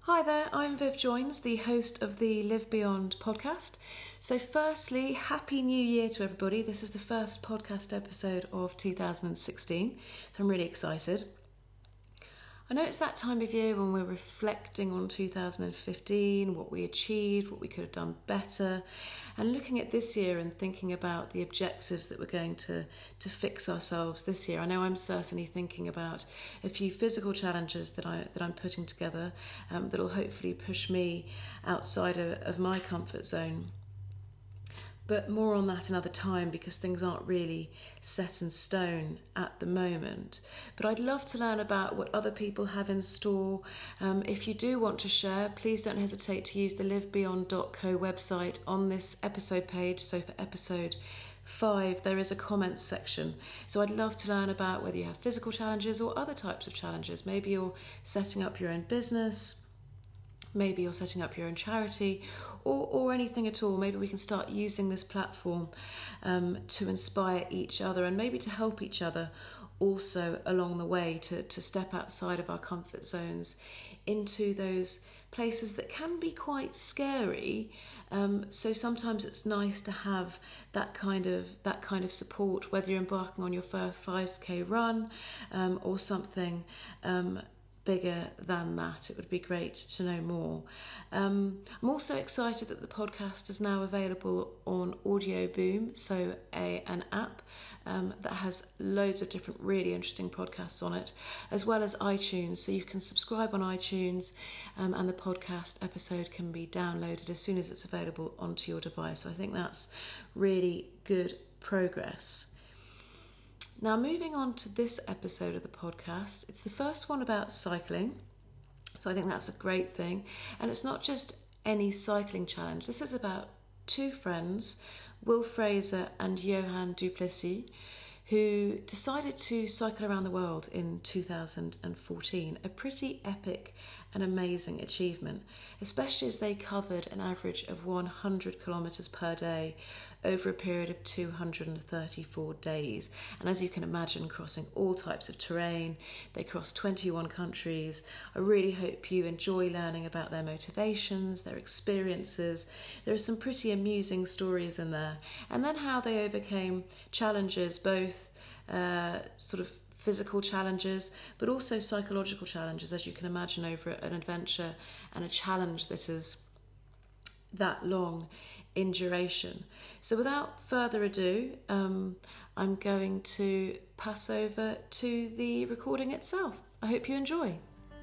Hi there, I'm Viv Joins, the host of the Live Beyond podcast. So firstly, Happy New Year to everybody. This is the first podcast episode of 2016, so I'm really excited. I know it's that time of year when we're reflecting on 2015, what we achieved, what we could have done better, and looking at this year and thinking about the objectives that we're going to fix ourselves this year. I know I'm certainly thinking about a few physical challenges that I'm putting together that'll hopefully push me outside of my comfort zone. But more on that another time because things aren't really set in stone at the moment. But I'd love to learn about what other people have in store. If you do want to share, please don't hesitate to use the livebeyond.co website on this episode page. So for episode 5, there is a comments section. So I'd love to learn about whether you have physical challenges or other types of challenges. Maybe you're setting up your own business. Maybe you're setting up your own charity or anything at all. Maybe we can start using this platform to inspire each other and maybe to help each other also along the way to step outside of our comfort zones into those places that can be quite scary. So sometimes it's nice to have that kind of support, whether you're embarking on your first 5k run or something bigger than that. It would be great to know more. I'm also excited that the podcast is now available on Audio Boom, so an app that has loads of different really interesting podcasts on it, as well as iTunes, so you can subscribe on iTunes and the podcast episode can be downloaded as soon as it's available onto your device. So I think that's really good progress. Now, moving on to this episode of the podcast, it's the first one about cycling, so I think that's a great thing. And it's not just any cycling challenge. This is about two friends, Will Fraser and Johan Duplessis, who decided to cycle around the world in 2014, a pretty epic and amazing achievement, especially as they covered an average of 100 kilometres per day over a period of 234 days. And as you can imagine, crossing all types of terrain, they crossed 21 countries. I really hope you enjoy learning about their motivations, their experiences. There are some pretty amusing stories in there. And then how they overcame challenges, both sort of physical challenges, but also psychological challenges, as you can imagine, over an adventure and a challenge that is that long in duration. So without further ado, I'm going to pass over to the recording itself. I hope you enjoy.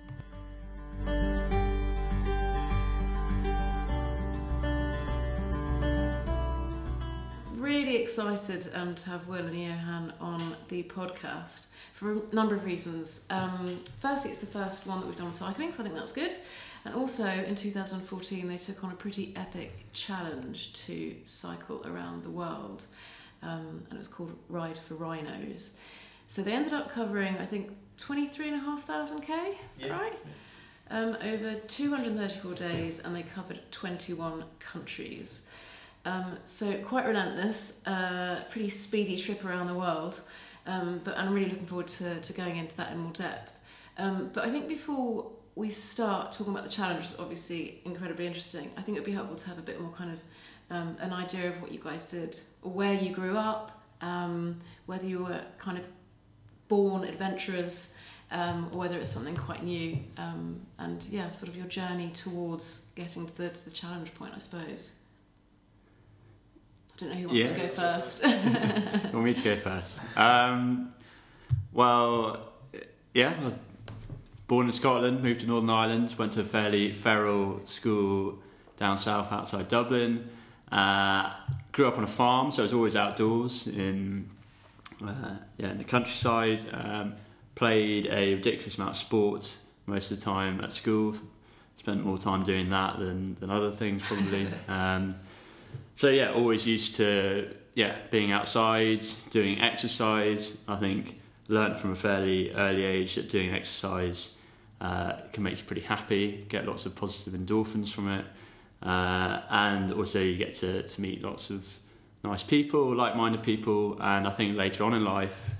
Really excited to have Will and Johan on the podcast for a number of reasons. Firstly, it's the first one that we've done on cycling, so I think that's good. And also in 2014 they took on a pretty epic challenge to cycle around the world, and it was called Ride for Rhinos. So they ended up covering, I think, 23,500 k, is that right? Yeah. Over 234 days, and they covered 21 countries. So quite relentless, pretty speedy trip around the world, but I'm really looking forward to going into that in more depth. But I think before we start talking about the challenge, which is obviously incredibly interesting, I think it would be helpful to have a bit more kind of an idea of what you guys did, or where you grew up, whether you were kind of born adventurers, or whether it's something quite new, and yeah, sort of your journey towards getting to the challenge point, I suppose. I don't know who wants to go first. You want me to go first? Born in Scotland, moved to Northern Ireland, went to a fairly feral school down south outside Dublin. Grew up on a farm, so I was always outdoors in the countryside. Played a ridiculous amount of sport most of the time at school. Spent more time doing that than other things probably. Always used to being outside, doing exercise. I think learnt from a fairly early age that doing exercise can make you pretty happy, get lots of positive endorphins from it, and also you get to meet lots of nice people, like-minded people. And I think later on in life,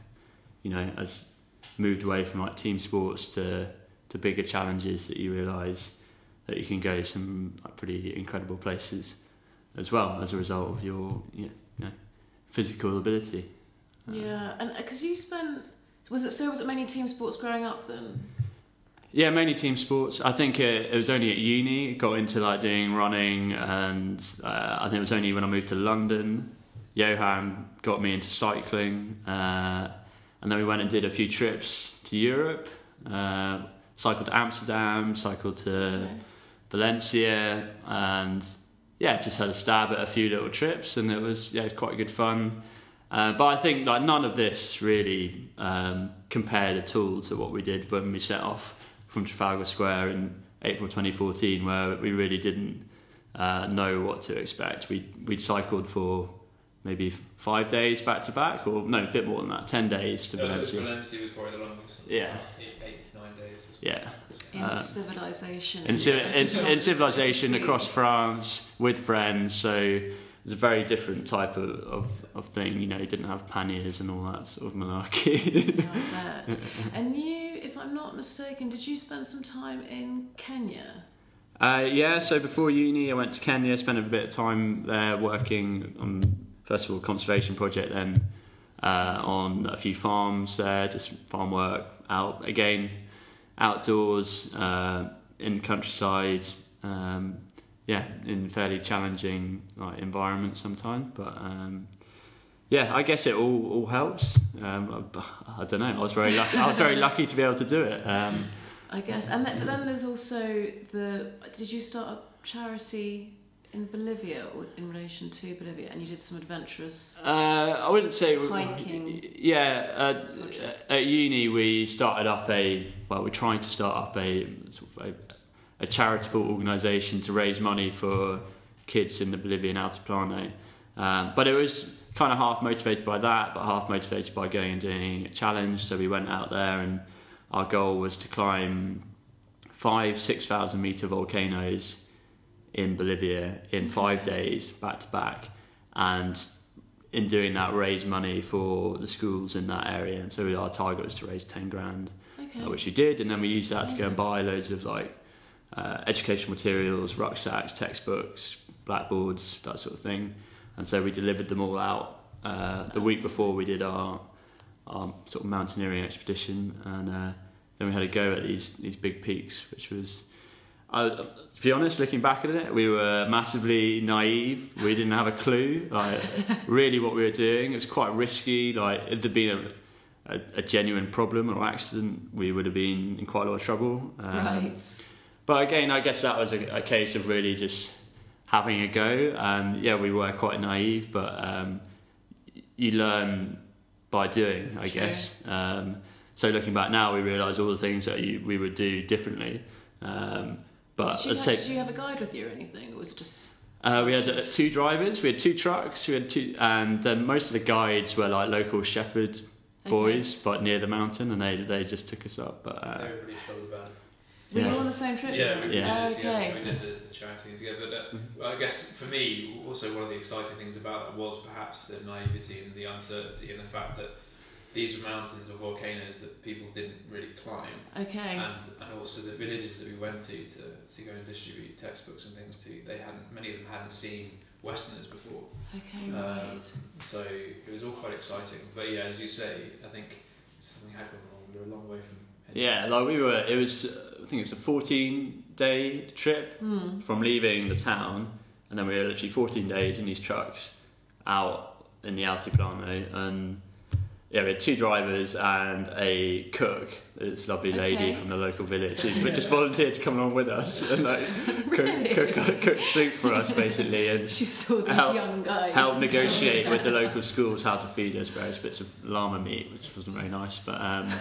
as moved away from like team sports to bigger challenges, that you realise that you can go to some pretty incredible places as well as a result of your physical ability. Yeah, and because you spent, was it mainly team sports growing up then? Yeah, mainly team sports. I think it was only at uni got into like doing running, and I think it was only when I moved to London, Johan got me into cycling, and then we went and did a few trips to Europe. Cycled to Amsterdam, cycled to Valencia, and just had a stab at a few little trips, and it was quite good fun. But I think like none of this really compared at all to what we did when we set off from Trafalgar Square in April 2014, where we really didn't know what to expect. We'd cycled for maybe 5 days back to back, or no, a bit more than that, 10 days to Valencia. Valencia was probably the longest. Yeah. 8-9 days. Yeah. In civilization. In civilization across France with friends, so it's a very different type of thing. You didn't have panniers and all that sort of malarkey. I bet. And you, if I'm not mistaken, did you spend some time in Kenya? So before uni I went to Kenya, spent a bit of time there working on, first of all, a conservation project, then on a few farms there, just farm work, outdoors, in the countryside, in fairly challenging environments sometimes, but I guess it all helps. I don't know, I was very lucky to be able to do it. I guess, but then there's also did you start a charity in Bolivia, or in relation to Bolivia, and you did some adventurous I wouldn't say hiking? At uni we started up we're trying to start up a charitable organisation to raise money for kids in the Bolivian Altiplano, but it was kind of half motivated by that, but half motivated by going and doing a challenge. So we went out there, and our goal was to climb 5,000-6,000 metre volcanoes in Bolivia in 5 days back to back, and in doing that raise money for the schools in that area. And so our target was to raise 10 grand, which we did, and then we used that to go and buy loads of educational materials, rucksacks, textbooks, blackboards, that sort of thing. And so we delivered them all out the week before we did our sort of mountaineering expedition, and then we had a go at these big peaks, which was, to be honest, looking back at it, we were massively naive. We didn't have a clue, really what we were doing. It was quite risky. If there'd been a genuine problem or accident, we would have been in quite a lot of trouble. Right. But again, I guess that was a case of really just having a go. And we were quite naive, but you learn by doing, I guess. So looking back now, we realise all the things that we would do differently. But did you have a guide with you or anything? It was just... we had 2 drivers, we had 2 trucks, and then most of the guides were local shepherd boys, but near the mountain, and they just took us up. But they were pretty troubled about it. We were on the same trip. Yeah, we did it together. Okay. So we did the charity thing together. But I guess for me, also one of the exciting things about that was perhaps the naivety and the uncertainty, and the fact that these were mountains or volcanoes that people didn't really climb. Okay. And also the villages that we went to go and distribute textbooks and things to, many of them hadn't seen Westerners before. Okay, right. So it was all quite exciting. But as you say, I think something had gone wrong. We were a long way from... it was, I think it was a 14-day trip from leaving the town, and then we were literally 14 days in these trucks out in the Altiplano, and we had 2 drivers and a cook, this lovely lady from the local village, who just volunteered to come along with us and cook soup for us, basically, and she saw these young guys, help negotiate with the local schools how to feed us various bits of llama meat, which wasn't very nice, but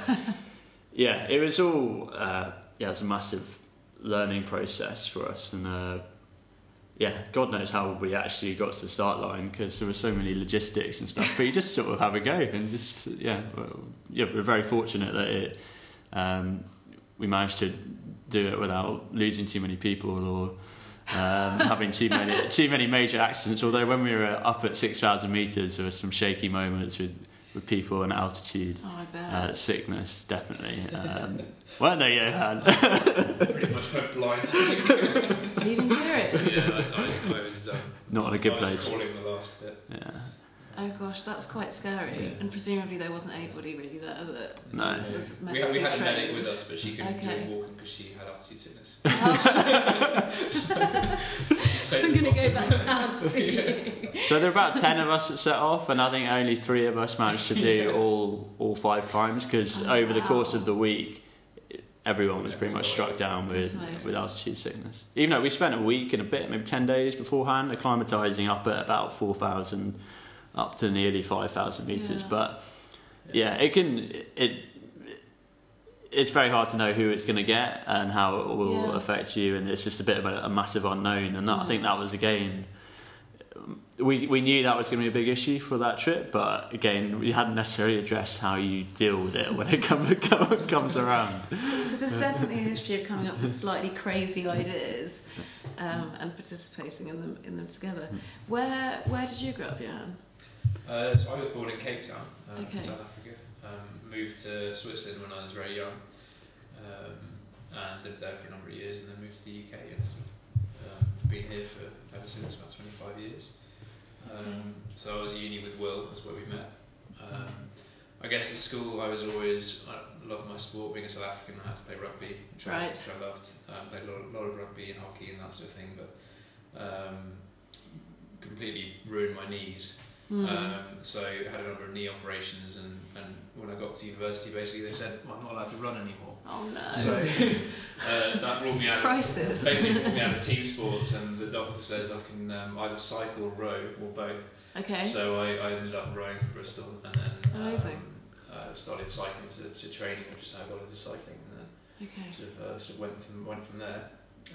it was all it was a massive learning process for us, and God knows how we actually got to the start line, because there were so many logistics and stuff, but you just sort of have a go, and just we're very fortunate that we managed to do it without losing too many people or having too many major accidents, although when we were up at 6,000 metres there were some shaky moments with with people and altitude. Oh, I bet. Sickness, definitely. Well, no, Johan. Pretty much went blind. Are you even serious? Yeah, I was not in a good I was place. crawling the last bit. Yeah. Oh gosh, that's quite scary. Yeah. And presumably there wasn't anybody really there that No. was We medically had a medic trained. with us, but she couldn't Okay. do walking because she had altitude sickness. I'm going to go back down and see you. So there were about 10 of us that set off, and I think only 3 of us managed to do all 5 climbs, because Oh, over the wow. course of the week, everyone was pretty much struck down That's amazing. with altitude sickness. Even though we spent a week and a bit, maybe 10 days beforehand, acclimatising up at about 4,000 up to nearly 5,000 metres. Yeah. But yeah, it's very hard to know who it's going to get and how it will Yeah. affect you, and it's just a bit of a massive unknown. And that, I think that was, again, we knew that was going to be a big issue for that trip, but again, we hadn't necessarily addressed how you deal with it when it comes around. So there's definitely a history of coming up with slightly crazy ideas and participating in them together. Where did you grow up, Johan? So I was born in Cape Town, Okay. in South Africa. Moved to Switzerland when I was very young, and lived there for a number of years, and then moved to the UK, and sort of been here for ever since, about 25 years. So I was at uni with Will. That's where we met. I guess at school I loved my sport. Being a South African, I had to play rugby, which I loved. Played a lot of rugby and hockey and that sort of thing, but completely ruined my knees. So I had a number of knee operations, and when I got to university, basically they said, well, I'm not allowed to run anymore. Oh no. So that brought me out. Crisis. Basically brought me out of team sports, and the doctor said I can either cycle or row or both. Okay. So I ended up rowing for Bristol, and then Amazing. started cycling to training, which is how I got into cycling, and then Okay. sort of went from there.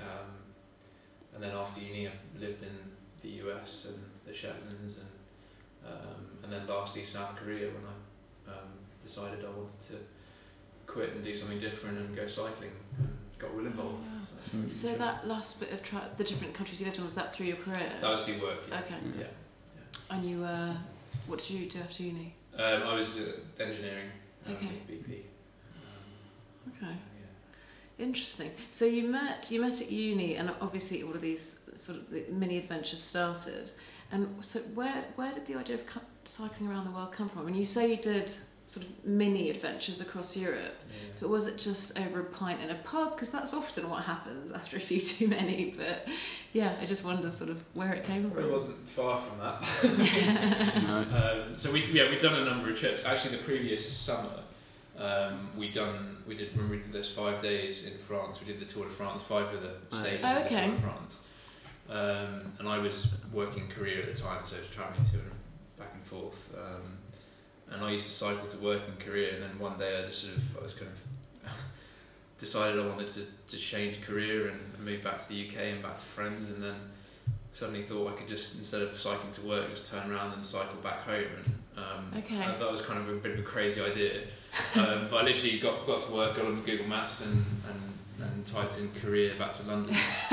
And then after uni, I lived in the US and the Shetlands, and then lastly South Korea, when I decided I wanted to quit and do something different and go cycling, and got Will involved. Oh, wow. So that's So that last bit of the different countries you lived in, was that through your career? that was through work. Yeah. Okay. Yeah. And you, what did you do after uni? I was engineering Okay. with BP. Okay. So, Interesting. So you met at uni, and obviously all of these sort of the mini adventures started. And so where did the idea of cycling around the world come from? I mean, you say you did sort of mini adventures across Europe, yeah. but was it just over a pint in a pub? Because that's often what happens after a few too many. But yeah, I just wonder sort of where it came from. It wasn't far from that. No. So we'd done a number of trips. Actually, the previous summer, we did those 5 days in France. We did the Tour de France, 5 of the stages Oh, of the okay. Tour de France. And I was working career at the time, so I was travelling to and back and forth. And I used to cycle to work in Korea, and then one day I was kind of decided I wanted to change career and move back to the UK and back to friends, and then suddenly thought I could just, instead of cycling to work, just turn around and cycle back home. And Okay. I thought that was kind of a bit of a crazy idea. But I literally got to work, got on Google Maps and typed in Korea back to London.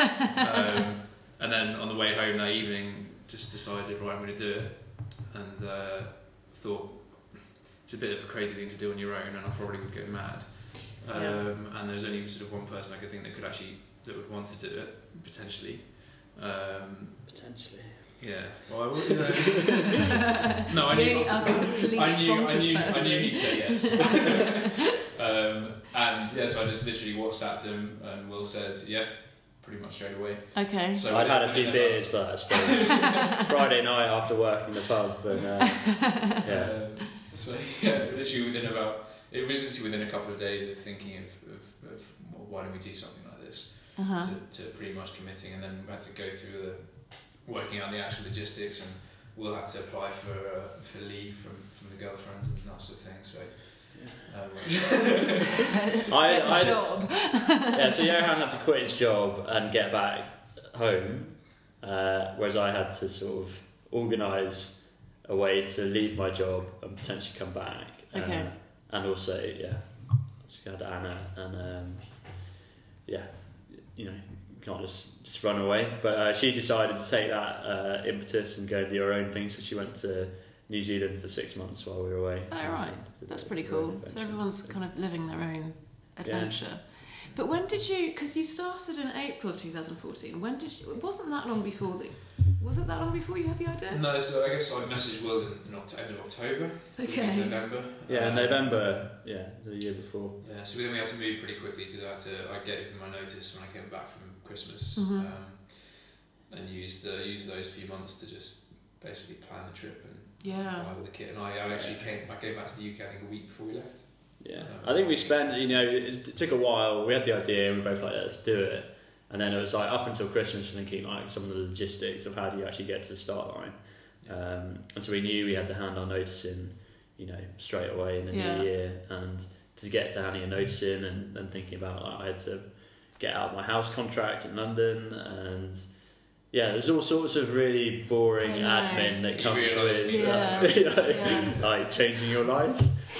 And then on the way home that evening, just decided, right, I'm going to do it. And thought, it's a bit of a crazy thing to do on your own, and I probably would go mad. And there was only sort of one person I could think that would want to do it, potentially. Potentially. Yeah. Well, I would, you know. No, I knew. I knew he'd say yes. And yeah, so I just literally WhatsApped him, and Will said, "Yeah," pretty much straight away. Okay. So I'd had a few beers first. Friday night after work in the pub, and yeah. So yeah, literally within a couple of days of thinking of well, why don't we do something like this, to pretty much committing, and then we had to go through the working out the actual logistics, and we'll have to apply for leave from the girlfriend and that sort of thing. So job. Yeah, so Johan had to quit his job and get back home, whereas I had to sort of organise a way to leave my job and potentially come back. Okay. And also, just had Anna, and you know, you can't just run away. But she decided to take that impetus and go do her own thing. So she went to New Zealand for 6 months while we were away. Oh, right. That's pretty cool. So everyone's kind of living their own adventure. Yeah. But when did you, because you started in April of 2014, when did you, wasn't that long before was it that long before you had the idea? No, so I guess I messaged Will in end of October, November. Yeah, November, the year before. Yeah, so then we had to move pretty quickly because I gave him my notice when I came back from Christmas, and used those few months to just basically plan the trip and buy all the kit. And I actually came back to the UK I think a week before we left. Yeah, I think we spent, it took a while. We had the idea, we were both like, let's do it. And then it was like up until Christmas thinking like some of the logistics of how do you actually get to the start line. And so we knew we had to hand our notice in, straight away in the new year. And to get to handing a notice in and thinking about like, I had to get out of my house contract in London, and there's all sorts of really boring admin that comes with like changing your life.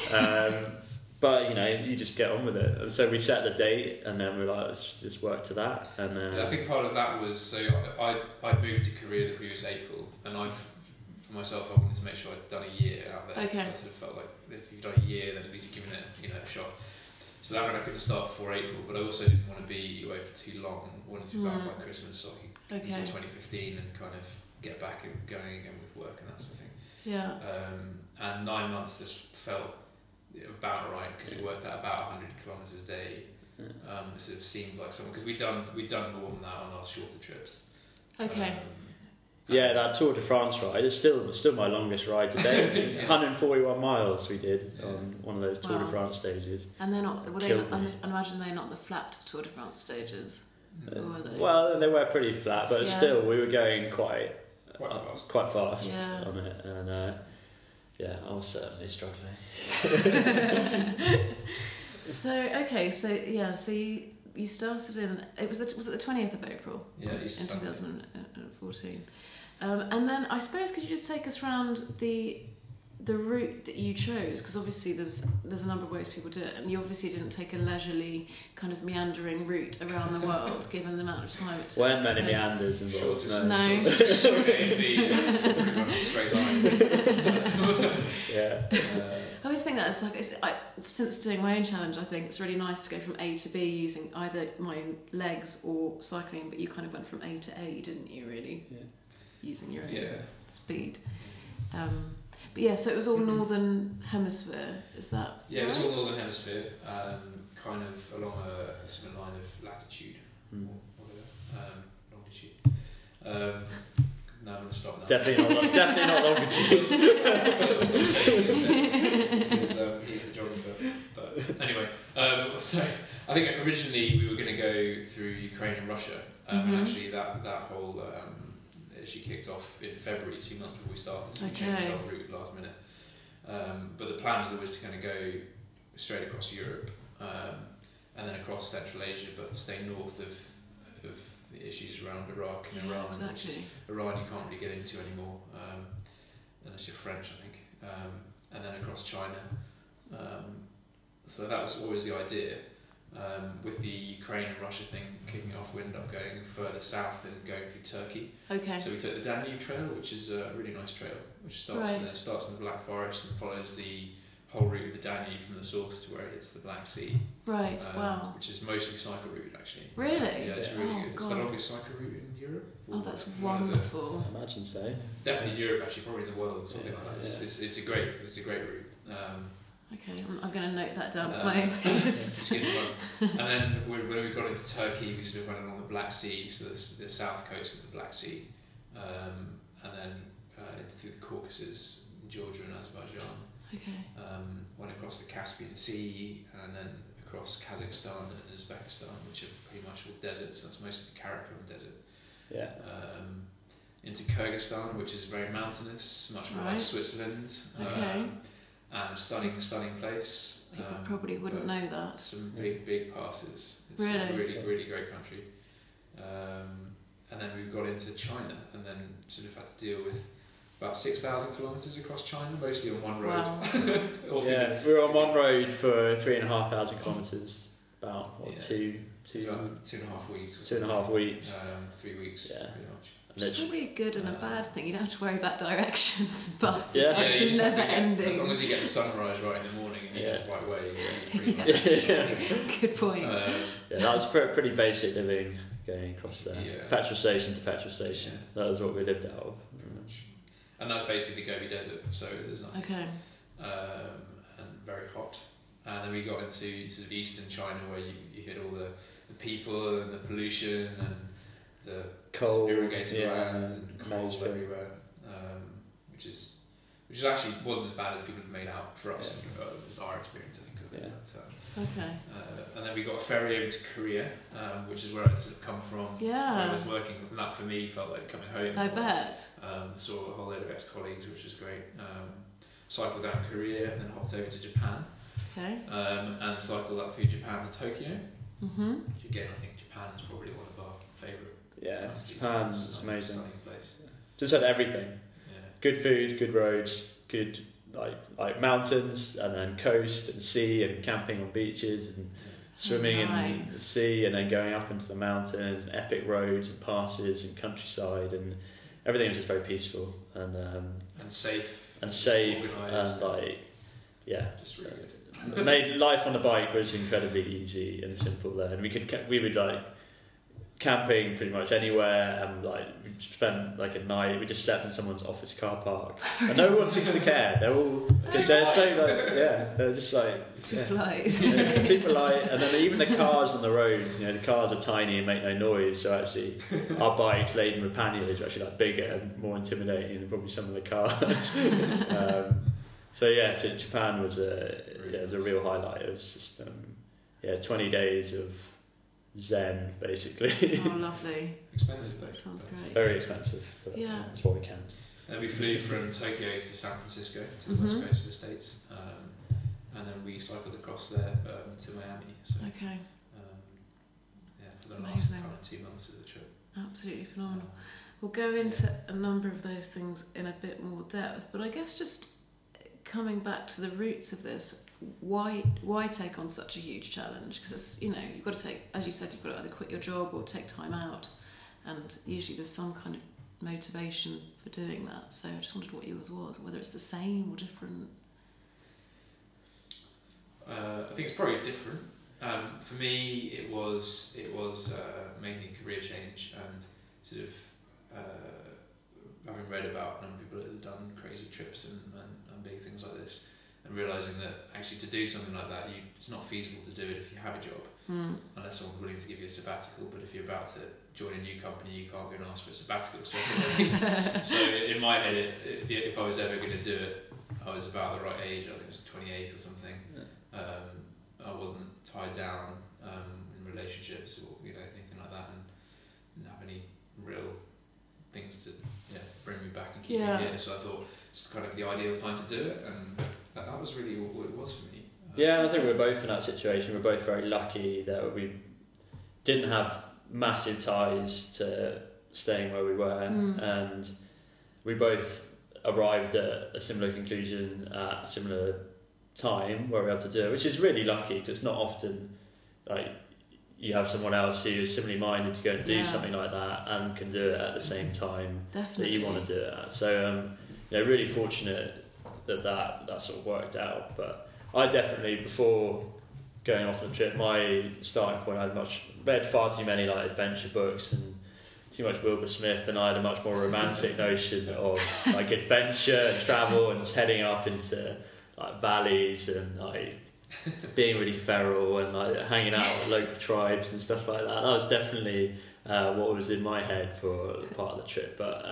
But you just get on with it. And so we set the date, and then we're like, let's just work to that. And I think part of that was, so I'd moved to Korea the previous April, and for myself, I wanted to make sure I'd done a year out there. Okay. So I sort of felt like if you've done a year, then at least you've given it a shot. So that meant I couldn't start before April, but I also didn't want to be away for too long. I wanted to be back by Christmas, so I could into 2015 and kind of get back and going again with work and that sort of thing. Yeah. And 9 months just felt about right because it worked out about 100 kilometres a day. It sort of seemed like something, because we'd done more than that on our shorter trips. Okay. That Tour de France ride is still my longest ride to date. I think. 141 miles we did on one of those Tour de France stages. And they're not. I imagine they're not the flat Tour de France stages. Or were they? Well, they were pretty flat, but still we were going quite fast Yeah. on it, and. I was certainly struggling. So you started in, was it the 20th of April? Yeah, in 2014. And then I suppose could you just take us around the route that you chose, because obviously there's a number of ways people do it, and you obviously didn't take a leisurely kind of meandering route around the world given the amount of time it took. Weren't many meanders involved. Short, easy, pretty much a straight line. I always think that since doing my own challenge, I think it's really nice to go from A to B using either my own legs or cycling, but you kind of went from A to A, didn't you, really? Yeah. Using your own speed. But so it was all Northern Hemisphere, is that Yeah, it was all Northern Hemisphere, kind of along a sort of line of latitude, or whatever, longitude. No, I'm going to stop now. Definitely not longitude. He's the geographer. But anyway, so I think originally we were going to go through Ukraine and Russia, and actually that whole she kicked off in February, 2 months before we started, so we changed our route last minute. But the plan was always to kind of go straight across Europe, and then across Central Asia, but stay north of the issues around Iraq and Iran. Exactly. Iran you can't really get into anymore, unless you're French, I think. And then across China. So that was always the idea. With the Ukraine and Russia thing kicking off, we ended up going further south and going through Turkey. Okay. So we took the Danube Trail, which is a really nice trail, which starts in the Black Forest and follows the whole route of the Danube from the source to where it hits the Black Sea. Right. Wow. Which is mostly cycle route, actually. Really? Yeah, it's really good. It's God. the longest cycle route in Europe. Oh, that's wonderful. I imagine so. Definitely Europe, actually, probably in the world or something like that. It's a great route. Okay, I'm going to note that down for my own list. And then when we got into Turkey, we sort of went along the Black Sea, so the south coast of the Black Sea, and then through the Caucasus, Georgia and Azerbaijan. Okay. Went across the Caspian Sea, and then across Kazakhstan and Uzbekistan, which are pretty much all deserts. That's most of the Karakum Desert. Yeah. Into Kyrgyzstan, which is very mountainous, much more like Switzerland. Okay. And a stunning place. People probably wouldn't know that. Some big passes. It's really? a really great country. And then we got into China, and then sort of had to deal with about 6,000 kilometres across China, mostly on one road. Wow. We were on one road for 3,500 kilometres, about 2.5 weeks. 2.5 weeks. 2.5 weeks. 3 weeks, pretty much. It's probably a good and a bad thing. You don't have to worry about directions, but it's Yeah. like you just have to never ending. As long as you get the sunrise right in the morning and you get the right way, you're pretty much Good point. Yeah, that was pretty basic living going across there. Yeah. Petrol station to petrol station. Yeah. That was what we lived out of. And that's basically the Gobi Desert, so there's nothing. Okay. And very hot. And then we got into sort of eastern China where you hit all the people and the pollution and the Coal, irrigated yeah, land and coal mainstream. everywhere, which is actually wasn't as bad as people have made out for us. Yeah. It was our experience, I think, of it. Yeah. But, Okay. and then we got a ferry over to Korea, which is where I sort of come from. Yeah. Where I was working, and that for me felt like coming home. I bet. Saw a whole load of ex-colleagues, which was great. Cycled down Korea and then hopped over to Japan. Okay. And cycled up through Japan to Tokyo. Mhm. Which again, I think Japan is probably one of our favourite. Yeah, countries. Japan's It's a amazing. stunning place. Just had everything. Yeah. Good food, good roads, good like mountains, and then coast and sea, and camping on beaches and swimming in the Nice. sea, and then going up into the mountains, and epic roads and passes and countryside, and everything was just very peaceful and safe. and just safe organised, and yeah. just really good. Made life on the bike was incredibly easy and simple there, and we would like camping pretty much anywhere, and like we spent like a night. We just slept in someone's office car park, and no one seems to care. They're all because they're so like they're just like Too polite. yeah, too polite. And then even the cars on the road, the cars are tiny and make no noise. So actually, our bikes laden with panniers are actually like bigger and more intimidating than probably some of the cars. So yeah, Japan was it was a real highlight. It was just 20 days of zen basically. Oh, lovely. Expensive though. That sounds great. Very expensive, but Yeah. that's what we can. Then we flew from Tokyo to San Francisco, to the Mhm. west coast of the States, and then we cycled across there to Miami. So Okay. for the last Amazing. kind of 2 months of the trip. Absolutely phenomenal. We'll go into a number of those things in a bit more depth, but I guess just coming back to the roots of this, why take on such a huge challenge? Because it's you've got to take, as you said, you've got to either quit your job or take time out, and usually there's some kind of motivation for doing that. So I just wondered what yours was, whether it's the same or different. I think it's probably different. For me, it was making a career change and sort of having read about a number of people that have done crazy trips and big things like this, and realising that actually to do something like that, it's not feasible to do it if you have a job, unless someone's willing to give you a sabbatical. But if you're about to join a new company, you can't go and ask for a sabbatical straight away. So in my head, if I was ever going to do it, I was about the right age. I think it was 28 or something. I wasn't tied down in relationships or anything like that, and didn't have any real things to bring me back and keep me here. So I thought it's kind of the ideal time to do it, and that was really what it was for me. Yeah, I think we're both in that situation. We're both very lucky that we didn't have massive ties to staying where we were, and we both arrived at a similar conclusion at a similar time where we had to do it, which is really lucky because it's not often like you have someone else who is similarly minded to go and do something like that and can do it at the same time that you want to do it at. So really fortunate that sort of worked out. But I definitely, before going off on the trip, my starting point, I read far too many like adventure books and too much Wilbur Smith, and I had a much more romantic notion of like adventure and travel and just heading up into like valleys and like being really feral and like hanging out with local tribes and stuff like that. That was definitely what was in my head for part of the trip. But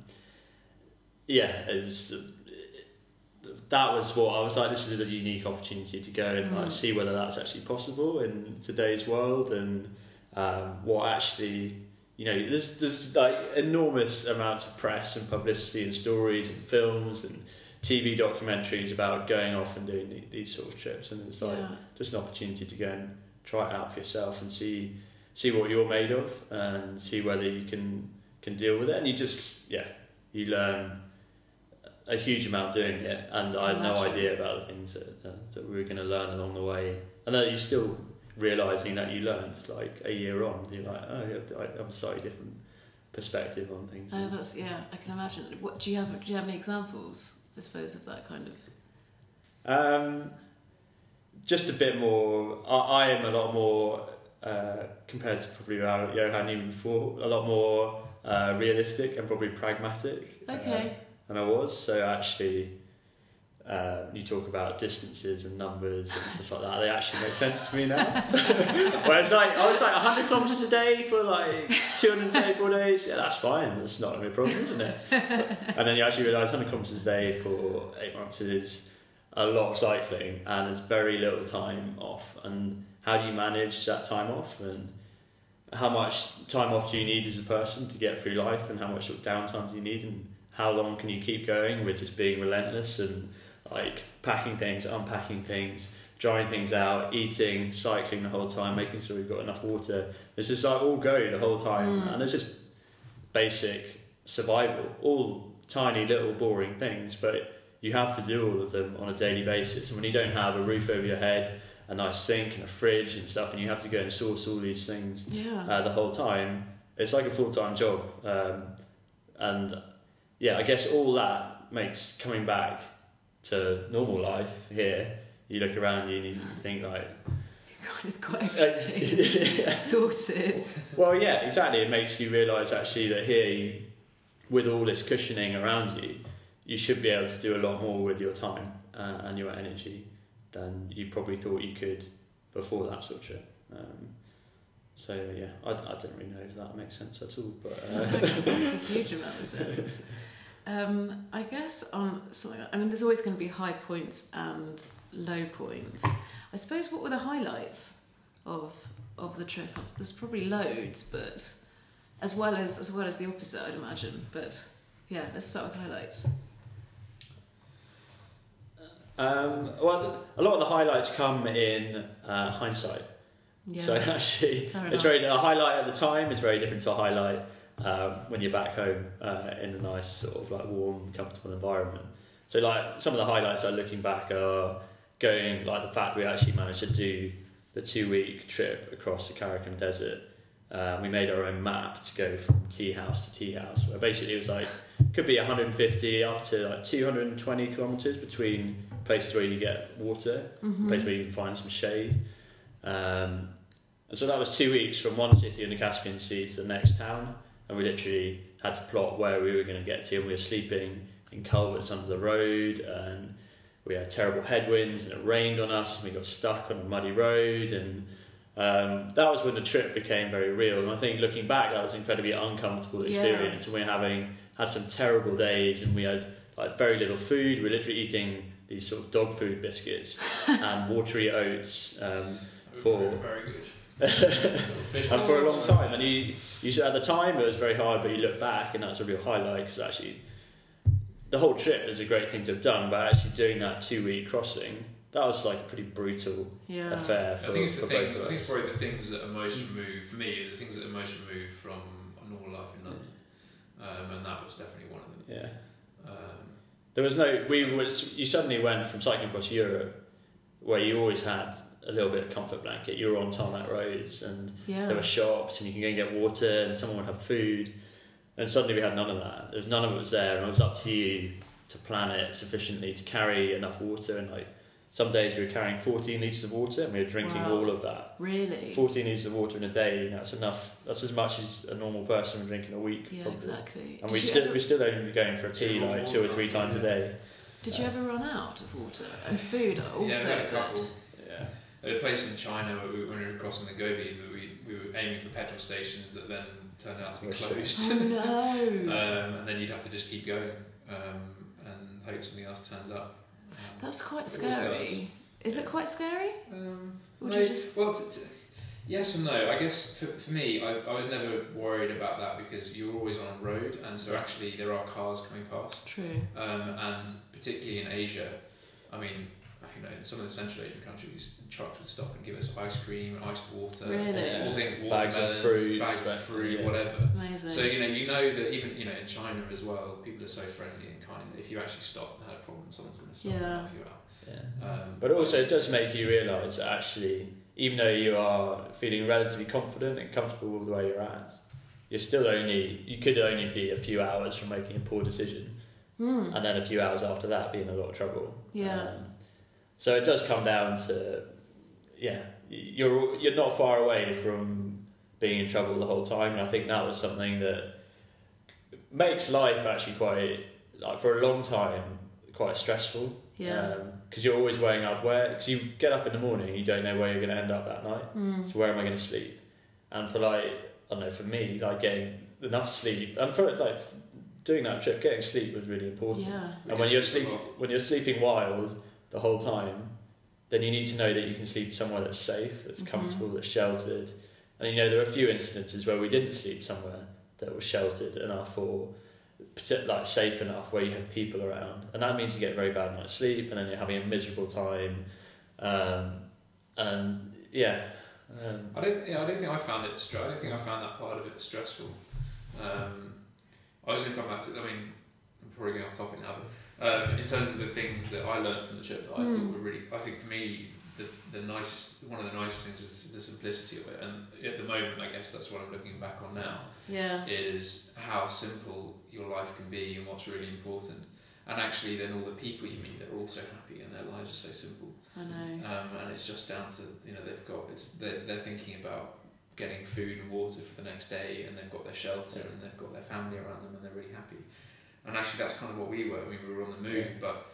it was. That was what I was like. This is a unique opportunity to go and like see whether that's actually possible in today's world, and what actually there's like enormous amounts of press and publicity and stories and films and TV documentaries about going off and doing these sort of trips, and it's like just an opportunity to go and try it out for yourself and see what you're made of and see whether you can deal with it. And you learn a huge amount doing it, and I had no idea about the things that we were going to learn along the way, and that you're still realising that you learned like a year on. You're like, oh, I have a slightly different perspective on things. Oh, that's I can imagine. What do you have? Do you have any examples, I suppose, of that kind of? Just a bit more. I am a lot more compared to probably Johan even before. A lot more realistic and probably pragmatic. Okay. Than I was. So actually, you talk about distances and numbers and stuff like that. They actually make sense to me now. Whereas I was like 100 kilometers a day for like 234 days. Yeah, that's fine. That's not a problem, isn't it? And then you actually realise 100 kilometers a day for 8 months is a lot of cycling, and there's very little time off. And how do you manage that time off? And how much time off do you need as a person to get through life? And how much sort of downtime do you need? And how long can you keep going with just being relentless and like packing things, unpacking things, drying things out, eating, cycling the whole time, making sure we've got enough water. It's just like all go the whole time, and it's just basic survival, all tiny little boring things, but you have to do all of them on a daily basis. And when you don't have a roof over your head, a nice sink and a fridge and stuff, and you have to go and source all these things the whole time, it's like a full-time job. And yeah, I guess all that makes coming back to normal life here, you look around you and you think like... You kind of got everything sorted. Well, yeah, exactly. It makes you realise actually that here, with all this cushioning around you, you should be able to do a lot more with your time and your energy than you probably thought you could before that sort of trip. So yeah, I don't really know if that makes sense at all, but that makes a huge amount of sense. I guess on something, I mean, there's always going to be high points and low points. I suppose what were the highlights of the trip? There's probably loads, but as well as the opposite, I'd imagine. But yeah, let's start with highlights. Well, a lot of the highlights come in hindsight. Yeah. So actually, a highlight at the time is very different to a highlight when you're back home in a nice sort of like warm, comfortable environment. So like some of the highlights looking back are going like the fact we actually managed to do the 2-week trip across the Karakum Desert. We made our own map to go from tea house to tea house, where basically it was like could be 150 up to like 220 kilometers between places where you get water, places where you can find some shade. And so that was 2 weeks from one city in the Caspian Sea to the next town, and we literally had to plot where we were going to get to, and we were sleeping in culverts under the road, and we had terrible headwinds, and it rained on us, and we got stuck on a muddy road, and that was when the trip became very real. And I think looking back, that was an incredibly uncomfortable experience, and we had some terrible days, and we had like very little food. We were literally eating these sort of dog food biscuits and watery oats for very good. and for a long time. And you at the time it was very hard, but you look back and that's a real highlight, because actually the whole trip is a great thing to have done, but actually doing that 2-week crossing, that was like a pretty brutal affair for both of us. I think it's probably the things that are most removed, for me, the things that are most removed from a normal life in London, and that was definitely one of them. Yeah. There was you suddenly went from cycling across Europe, where you always had a little bit of comfort blanket. You were on tarmac roads, and there were shops, and you can go and get water, and someone would have food. And suddenly we had none of that. There was none of it was there, and it was up to you to plan it sufficiently to carry enough water. And like some days we were carrying 14 litres of water, and we were drinking all of that. Really? 14 litres of water in a day, that's enough. That's as much as a normal person would drink in a week. Yeah, probably. exactly. And we're still only going for a tea like 2 or 3 times a day. Did you ever run out of water and food? Also, yeah, we had a couple. Yeah. There were places in China when we were crossing the Gobi that we were aiming for petrol stations that then turned out to be closed. Oh no! And then you'd have to just keep going and hope something else turns up. That's quite scary. Is it quite scary? Yes and no. I guess for me, I was never worried about that, because you're always on a road, and so actually there are cars coming past. True. And particularly in Asia, I mean, in some of the Central Asian countries, trucks would stop and give us ice cream, iced water, all things, watermelons, bags of fruit, whatever. Amazing. So you know that even in China as well, people are so friendly and kind that if you actually stop and had a problem, someone's going to stop and help you out. Yeah. But also it does make you realise that actually, even though you are feeling relatively confident and comfortable with where you're at, you could only be a few hours from making a poor decision, and then a few hours after that be in a lot of trouble. So it does come down to, you're not far away from being in trouble the whole time, and I think that was something that makes life actually quite, like, for a long time, quite stressful. Because you're always weighing up because you get up in the morning, you don't know where you're going to end up that night. So where am I going to sleep? And for for me, like, getting enough sleep, and for like doing that trip, getting sleep was really important. And when you're sleeping wild the whole time, then you need to know that you can sleep somewhere that's safe, that's comfortable, that's sheltered. And there are a few instances where we didn't sleep somewhere that was sheltered enough or like safe enough, where you have people around, and that means you get a very bad night's sleep, and then you're having a miserable time. I don't think I found it I don't think I found that part of it stressful. I was going to come back to, I mean, I'm probably going off topic now, but in terms of the things that I learned from the trip that I thought were really, I think for me, one of the nicest things was the simplicity of it. And at the moment, I guess that's what I'm looking back on now, is how simple your life can be and what's really important. And actually then all the people you meet that are also happy and their lives are so simple. I know. And it's just down to, they're thinking about getting food and water for the next day, and they've got their shelter and they've got their family around them, and they're really happy. And actually that's kind of what we were. I mean, we were on the move, but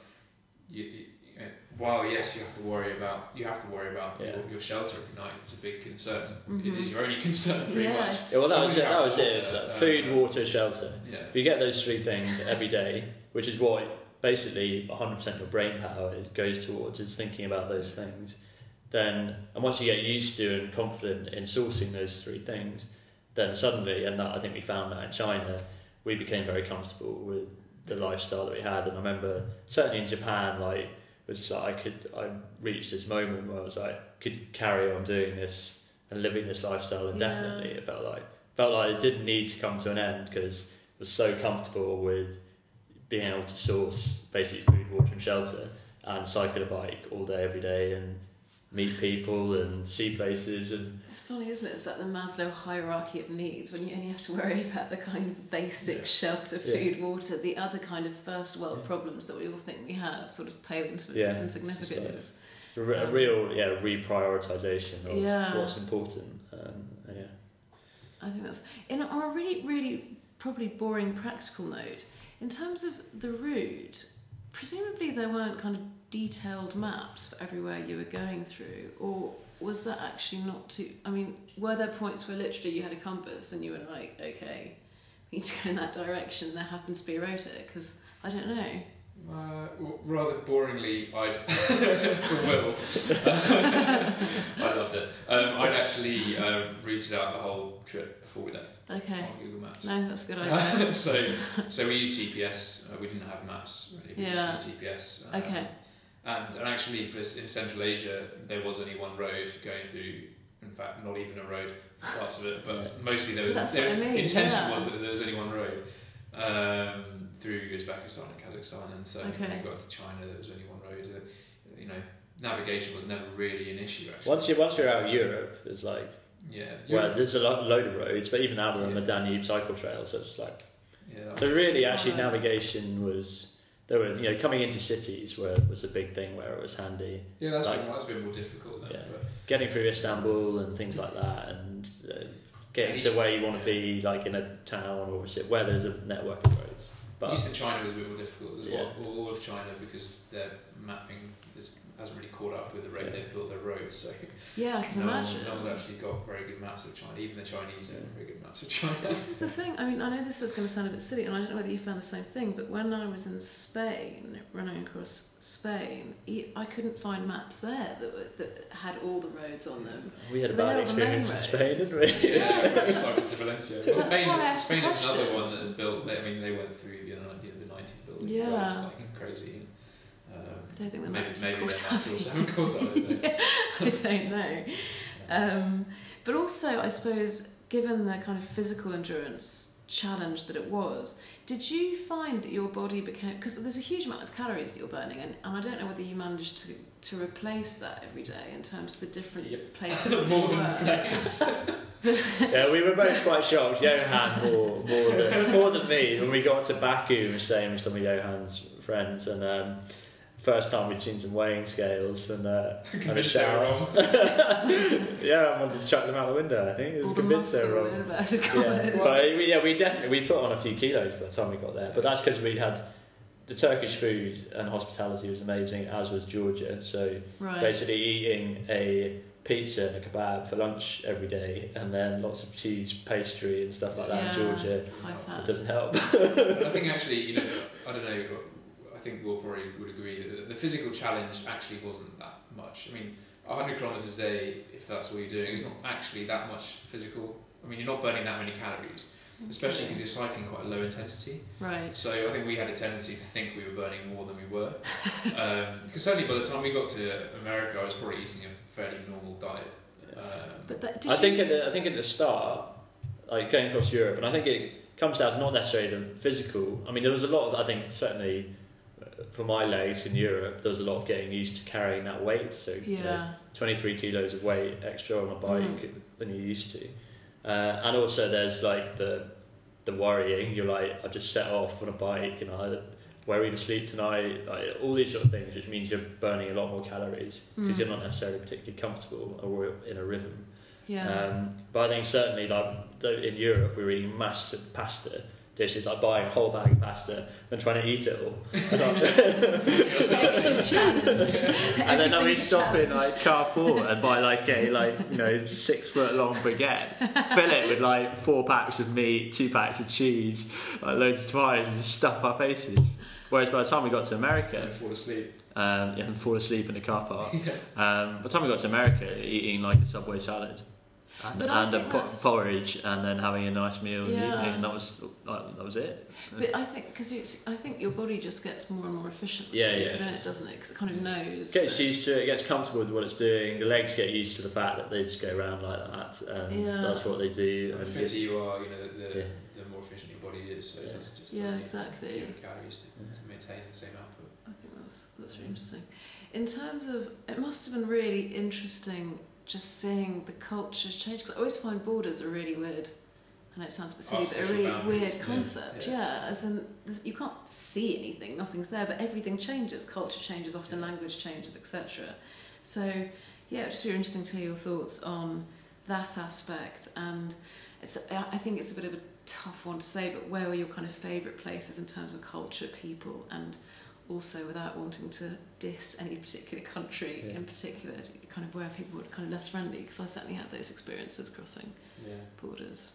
while yes, you have to worry about your shelter every night. It's a big concern. It is your only concern, pretty much. Yeah, well, that was it. It's like food, water, shelter. If you get those three things every day, which is what basically 100% of your brain power goes towards, is thinking about those things. And once you get used to and confident in sourcing those three things, then suddenly, and I think we found that in China, we became very comfortable with the lifestyle that we had. And I remember certainly in Japan, like, it was like I reached this moment where I was like, could carry on doing this and living this lifestyle indefinitely. It felt like it didn't need to come to an end, because it was so comfortable with being able to source basically food, water and shelter, and cycle a bike all day every day, and meet people and see places. And it's funny, isn't it? It's like the Maslow hierarchy of needs, when you only have to worry about the kind of basic shelter, food, water. The other kind of first world problems that we all think we have sort of pale into insignificance. A real reprioritisation of what's important. I think that's on a really, really probably boring practical note. In terms of the route, presumably there weren't kind of detailed maps for everywhere you were going through, or was that actually not too... I mean, were there points where literally you had a compass and you were like, okay, we need to go in that direction, there happens to be a road here? Because I don't know. Rather boringly, for Will, I loved it. I'd actually routed out the whole trip before we left on Google Maps. No, that's a good idea. So we used GPS. We didn't have maps really. We just used GPS. And actually, in Central Asia, there was only one road going through. In fact, not even a road, parts of it, but mostly there was. Intention was that there was only one road through Uzbekistan and Kazakhstan, and so when we got to China, there was only one road. Navigation was never really an issue. Actually, once you're out of Europe, it's like there's a load of roads, but even out on the Danube cycle trail, so it's like so really actually navigation was. There were, coming into cities was a big thing where it was handy. Yeah, that's been more difficult then. But getting through Istanbul and things like that, and getting to where you want to be, like in a town or where there's a network of roads. But Eastern China was a bit more difficult as well. All of China, because their mapping hasn't really caught up with the rate they've built their roads. So I can imagine. No one's actually got very good maps of China. Even the Chinese don't have very good maps of China. This is the thing. I mean, I know this is going to sound a bit silly, and I don't know whether you found the same thing, but when I was in Spain, running across Spain, I couldn't find maps there that had all the roads on them. We had a bad experience in Spain, didn't we? Yeah, it's to Valencia. Well, Spain is another one that is built. I mean, they went through the 90s building roads like crazy. I don't think the maps maybe haven't caught up. I don't know. But also, I suppose, given the kind of physical endurance challenge that it was. Did you find that your body became, because there's a huge amount of calories that you're burning, and I don't know whether you managed to replace that every day in terms of the different places that more you than were. place. Yeah, we were both quite shocked. Johan more than me when we got to Baku and staying with some of Johan's friends, and first time we'd seen some weighing scales and a shower. Yeah, I wanted to chuck them out the window. I think it was convinced they were wrong. But we put on a few kilos by the time we got there. But that's because we'd had the Turkish food and hospitality was amazing, as was Georgia. So basically eating a pizza and a kebab for lunch every day, and then lots of cheese, pastry and stuff like that in Georgia. It doesn't help. I think actually, I don't know. I think Will probably would agree that the physical challenge actually wasn't that much. I mean, 100 kilometres a day, if that's what you're doing, is not actually that much physical. I mean, you're not burning that many calories, especially because you're cycling quite a low intensity. Right. So I think we had a tendency to think we were burning more than we were. Because certainly by the time we got to America, I was probably eating a fairly normal diet. I think at the start, like going across Europe, and I think it comes down to not necessarily the physical. I mean, there was a lot of, I think, certainly for my legs in Europe, there was a lot of getting used to carrying that weight. So 23 kilos of weight extra on a bike than you're used to. And also there's like the worrying. You're like, I just set off on a bike and where are we to sleep tonight? Like, all these sort of things, which means you're burning a lot more calories because you're not necessarily particularly comfortable or in a rhythm. Yeah. But I think certainly like in Europe we were eating massive pasta dishes, like buying a whole bag of pasta and trying to eat it all. And then we stop in like Carrefour and buy like a 6 foot long baguette, fill it with like 4 packs of meat, 2 packs of cheese, like loads of tomatoes, and just stuff our faces. Whereas by the time we got to America, and fall asleep. And fall asleep in the car park. By the time we got to America, eating like a Subway salad. And a porridge, and then having a nice meal in the evening, and that was it. But I think your body just gets more and more efficient. Doesn't it? Because it kind of knows. Gets used to it. It gets comfortable with what it's doing. The legs get used to the fact that they just go around like that, and that's what they do. The fitter you are, the more efficient your body is. So it just exactly. Fewer calories to maintain the same output. I think that's really interesting. In terms of, it must have been really interesting just seeing the culture change, because I always find borders are really weird. I know it sounds a bit silly, but a really weird concept. As in, you can't see anything, nothing's there, but everything changes. Culture changes, often language changes, etc. So, it's really interesting to hear your thoughts on that aspect. And I think it's a bit of a tough one to say, but where were your kind of favourite places in terms of culture, people, and also without wanting to diss any particular country in particular, kind of where people were kind of less friendly, because I certainly had those experiences crossing borders.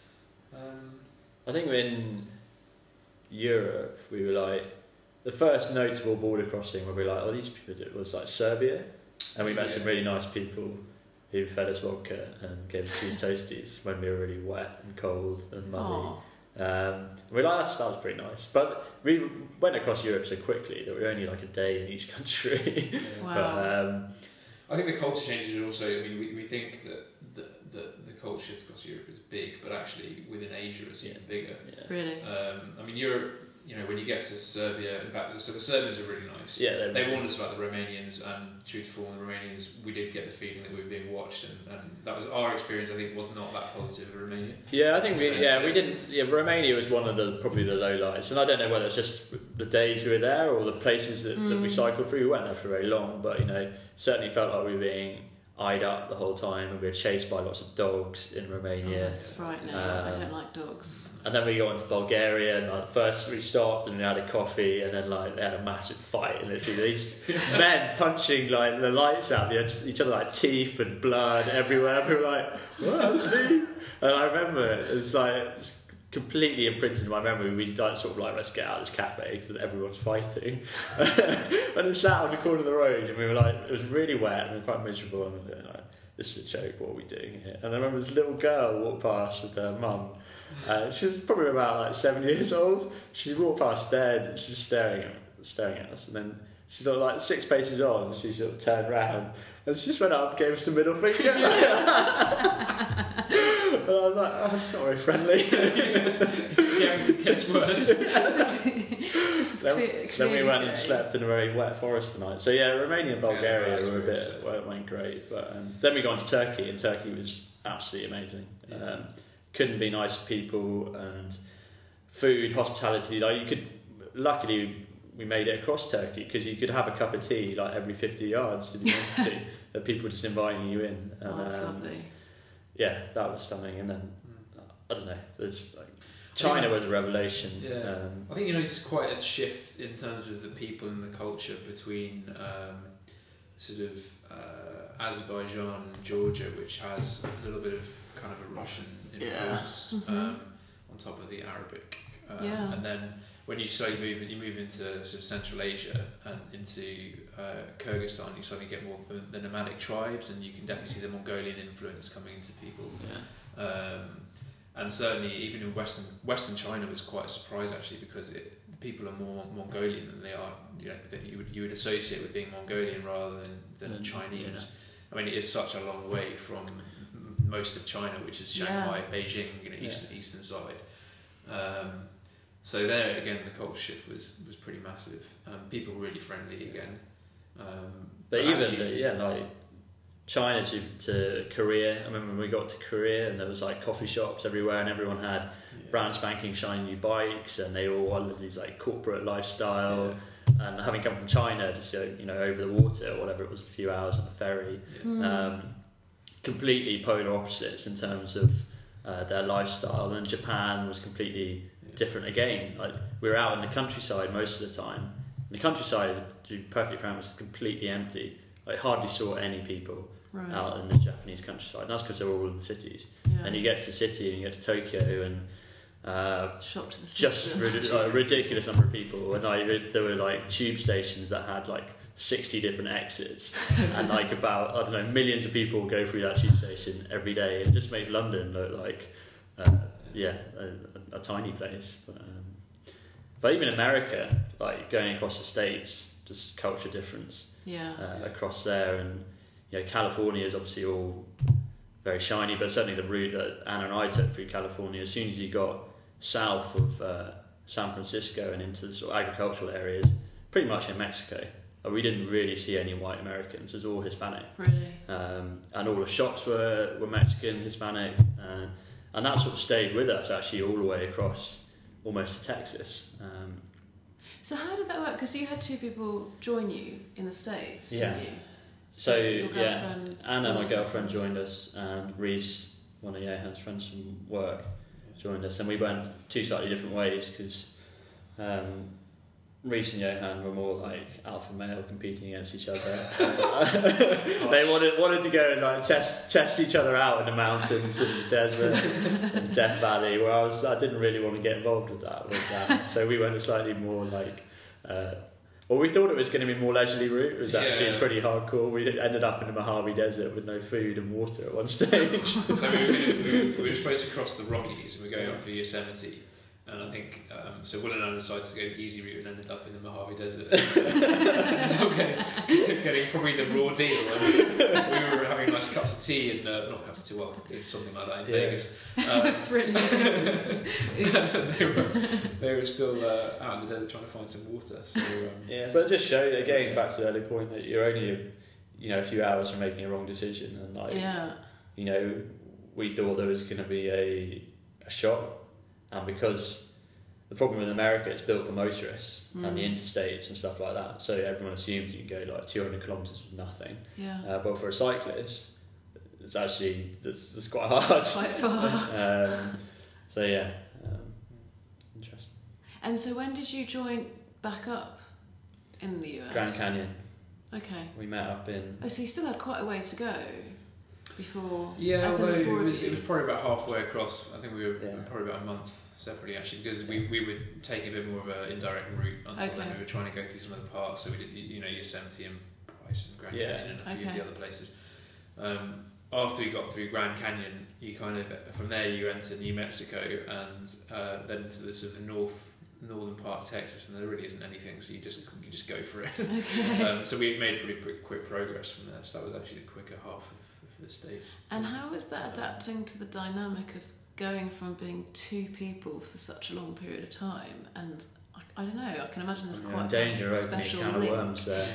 I think in Europe we were like, the first notable border crossing where we were like, oh, these people was like Serbia, and we met some really nice people who fed us vodka and gave us cheese toasties when we were really wet and cold and muddy. We like that was pretty nice, but we went across Europe so quickly that we were only like a day in each country. Wow. But I think the culture changes are also. I mean, we think that the culture across Europe is big, but actually within Asia it's even bigger. Really. I mean, Europe. When you get to Serbia, in fact, so the Serbians are really nice. They warned us about the Romanians, and true to form, the Romanians, we did get the feeling that we were being watched, and that was our experience. I think was not that positive of Romania. Yeah, I think we didn't. Yeah, Romania was one of probably the lowlights, and I don't know whether it's just the days we were there or the places that we cycled through. We weren't there for very long, but certainly felt like we were being eyed up the whole time, and we were chased by lots of dogs in Romania. That's frightening. I don't like dogs. And then we got into Bulgaria, and first we stopped and we had a coffee, and then they had a massive fight, and literally these men punching the lights out of each other, like teeth and blood everywhere. We were like, "What? Leave!" And I remember it was it's completely imprinted in my memory. We let's get out of this cafe because everyone's fighting. And we sat on the corner of the road, and we were it was really wet and we were quite miserable, and we were this is a joke, what are we doing here? And I remember this little girl walked past with her mum. She was probably about 7 years old. She walked past, stared, and she's staring at us, and then she 6 paces on, she turned round and she just went up and gave us the middle finger. But I was like, oh, that's not very friendly. It gets worse. Then we went and slept in a very wet forest tonight. So yeah, Romania and Bulgaria were a bit, well, it went great. But then we got on to Turkey, and Turkey was absolutely amazing. Couldn't be nicer people, and food, hospitality. Like, you could, luckily we made it across Turkey, because you could have a cup of tea like every 50 yards if you wanted to. That people just inviting you in. And, that's lovely. Yeah, that was stunning. And then I don't know. There's like China was a revelation. Yeah, I think you notice quite a shift in terms of the people and the culture between sort of Azerbaijan and Georgia, which has a little bit of kind of a Russian influence on top of the Arabic. And then when you move into sort of Central Asia and into Kyrgyzstan, you suddenly get more the nomadic tribes, and you can definitely see the Mongolian influence coming into people. And certainly, even in Western China was quite a surprise actually, because the people are more Mongolian than they are, that you would associate with being Mongolian rather than Chinese. I mean, it is such a long way from most of China, which is Shanghai, Beijing, eastern side. So there again, the culture shift was pretty massive. People were really friendly again. But even like China to Korea. I remember when we got to Korea, and there was like coffee shops everywhere, and everyone had brand spanking shiny new bikes, and they all had these like corporate lifestyle. And having come from China, just over the water or whatever, it was a few hours on a ferry. Completely polar opposites in terms of their lifestyle. And Japan was completely different again. Like, we were out in the countryside most of the time. The countryside, to be perfectly frank, was completely empty. I hardly saw any people out in the Japanese countryside. And that's because they're all in the cities. And you get to the city and you get to Tokyo, and just a ridiculous number of people. And there were like tube stations that had like 60 different exits, and like about, I don't know, millions of people go through that tube station every day. It just makes London look like a tiny place. But even America, like going across the States, just culture difference across there. And California is obviously all very shiny, but certainly the route that Anna and I took through California, as soon as you got south of San Francisco and into the sort of agricultural areas, pretty much in Mexico, we didn't really see any white Americans. It was all Hispanic. Really? And all the shops were Mexican, Hispanic, and that sort of stayed with us actually all the way across almost to Texas. So how did that work? Because you had two people join you in the States, didn't you? So Anna, my girlfriend, joined us, and Reese, one of Johan's friends from work, joined us, and we went two slightly different ways, because Reese and Johan were more like alpha male competing against each other. They wanted to go and like test each other out in the mountains and the desert and Death Valley, where I didn't really want to get involved with that. So we went a slightly more like we thought it was going to be more leisurely route. It was actually pretty hardcore. We ended up in the Mojave Desert with no food and water at one stage. So we were supposed to cross the Rockies, and we were going up through Yosemite. And I think, so Will and Anna decided to go the easy route and ended up in the Mojave Desert. Getting probably the raw deal. We were having nice cups of tea, and not cups of tea, well, something like that in Vegas. They were still out in the desert trying to find some water. So, but it just showed, again, back to the early point, that you're only a few hours from making a wrong decision. And we thought there was going to be a shot. And because the problem with America, it's built for motorists and the interstates and stuff like that, so everyone assumes you can go like 200 kilometres with nothing. But for a cyclist, it's actually that's quite hard. Quite far. Interesting. And so when did you join back up in the US? Grand Canyon. Okay. We met up in. Oh, so you still had quite a way to go before. Yeah, although it was probably about halfway across. I think we were probably about a month separately actually, because we would take a bit more of an indirect route until then. We were trying to go through some other parts, so we did Yosemite and Bryce and Grand Canyon and a few of the other places. After we got through Grand Canyon, you kind of from there you enter New Mexico and then into the sort of northern part of Texas, and there really isn't anything, so you just go for it. So we made pretty quick progress from there. So that was actually the quicker half for the States. And how is that adapting to the dynamic of going from being two people for such a long period of time? And I don't know, I can imagine there's quite danger a opening special can link. of worms there.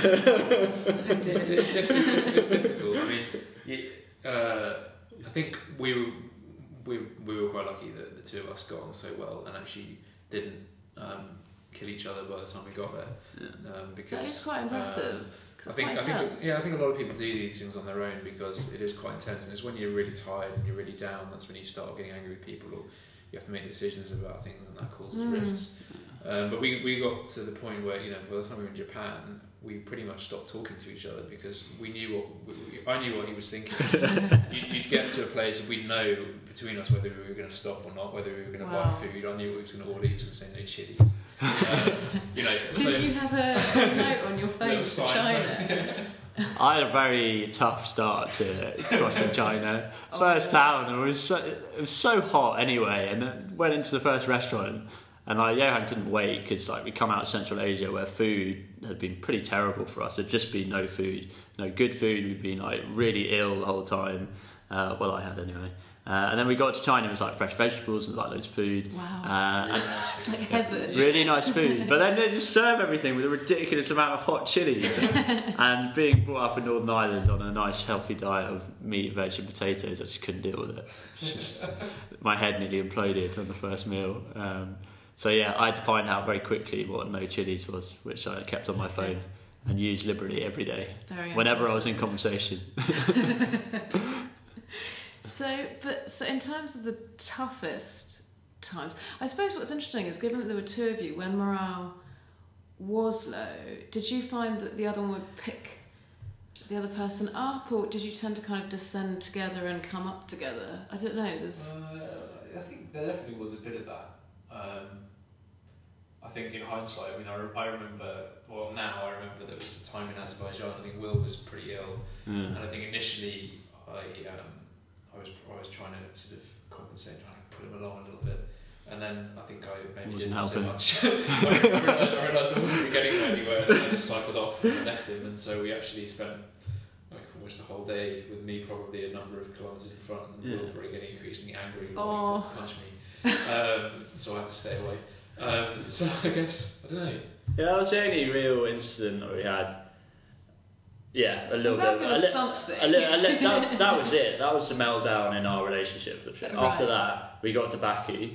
It's difficult. I mean, I think we were quite lucky that the two of us got on so well and actually didn't kill each other by the time we got there. Because that is quite impressive. I think a lot of people do these things on their own because it is quite intense, and it's when you're really tired and you're really down that's when you start getting angry with people, or you have to make decisions about things, and that causes rifts. But we got to the point where, you know, by the time we were in Japan, we pretty much stopped talking to each other because we knew I knew what he was thinking. You'd get to a place and we'd know between us whether we were going to stop or not, whether we were going to buy food. I knew what he was going to order. He was going to say no chili. You know, didn't you have a note on your face to China? I had a very tough start to crossing China. First town, and it was so hot anyway, and then went into the first restaurant, and Johan couldn't wait because we come out of Central Asia where food had been pretty terrible for us. There'd just been no food, no good food. We'd been really ill the whole time. Well, I had anyway. And then we got to China, it was fresh vegetables and loads of food. Wow. It's like heaven. Really nice food. But then they just serve everything with a ridiculous amount of hot chilies. And being brought up in Northern Ireland on a nice healthy diet of meat, veg and potatoes, I just couldn't deal with it. My head nearly imploded on the first meal. So yeah, I had to find out very quickly what no chilies was, which I kept on my phone and used liberally every day. Whenever I was in conversation. So in terms of the toughest times, I suppose what's interesting is, given that there were two of you, when morale was low, did you find that the other one would pick the other person up, or did you tend to kind of descend together and come up together? I don't know. I think there definitely was a bit of that. I think in hindsight, I mean, I remember. Well, now I remember there was a time in Azerbaijan. I think Will was pretty ill, and I think initially I was trying to sort of compensate, trying to put him along a little bit, and then I think I maybe didn't so much. I realised I wasn't getting anywhere, and I just cycled off and left him, and so we actually spent almost the whole day with me, probably a number of kilometres in front, and Will getting increasingly angry and wanting to punch me. So I had to stay away. So I guess, I don't know. Yeah, that was the only real incident that we had. Yeah, a little bit. Something. That was it. That was the meltdown in our relationship. Right. After that, we got to Baku.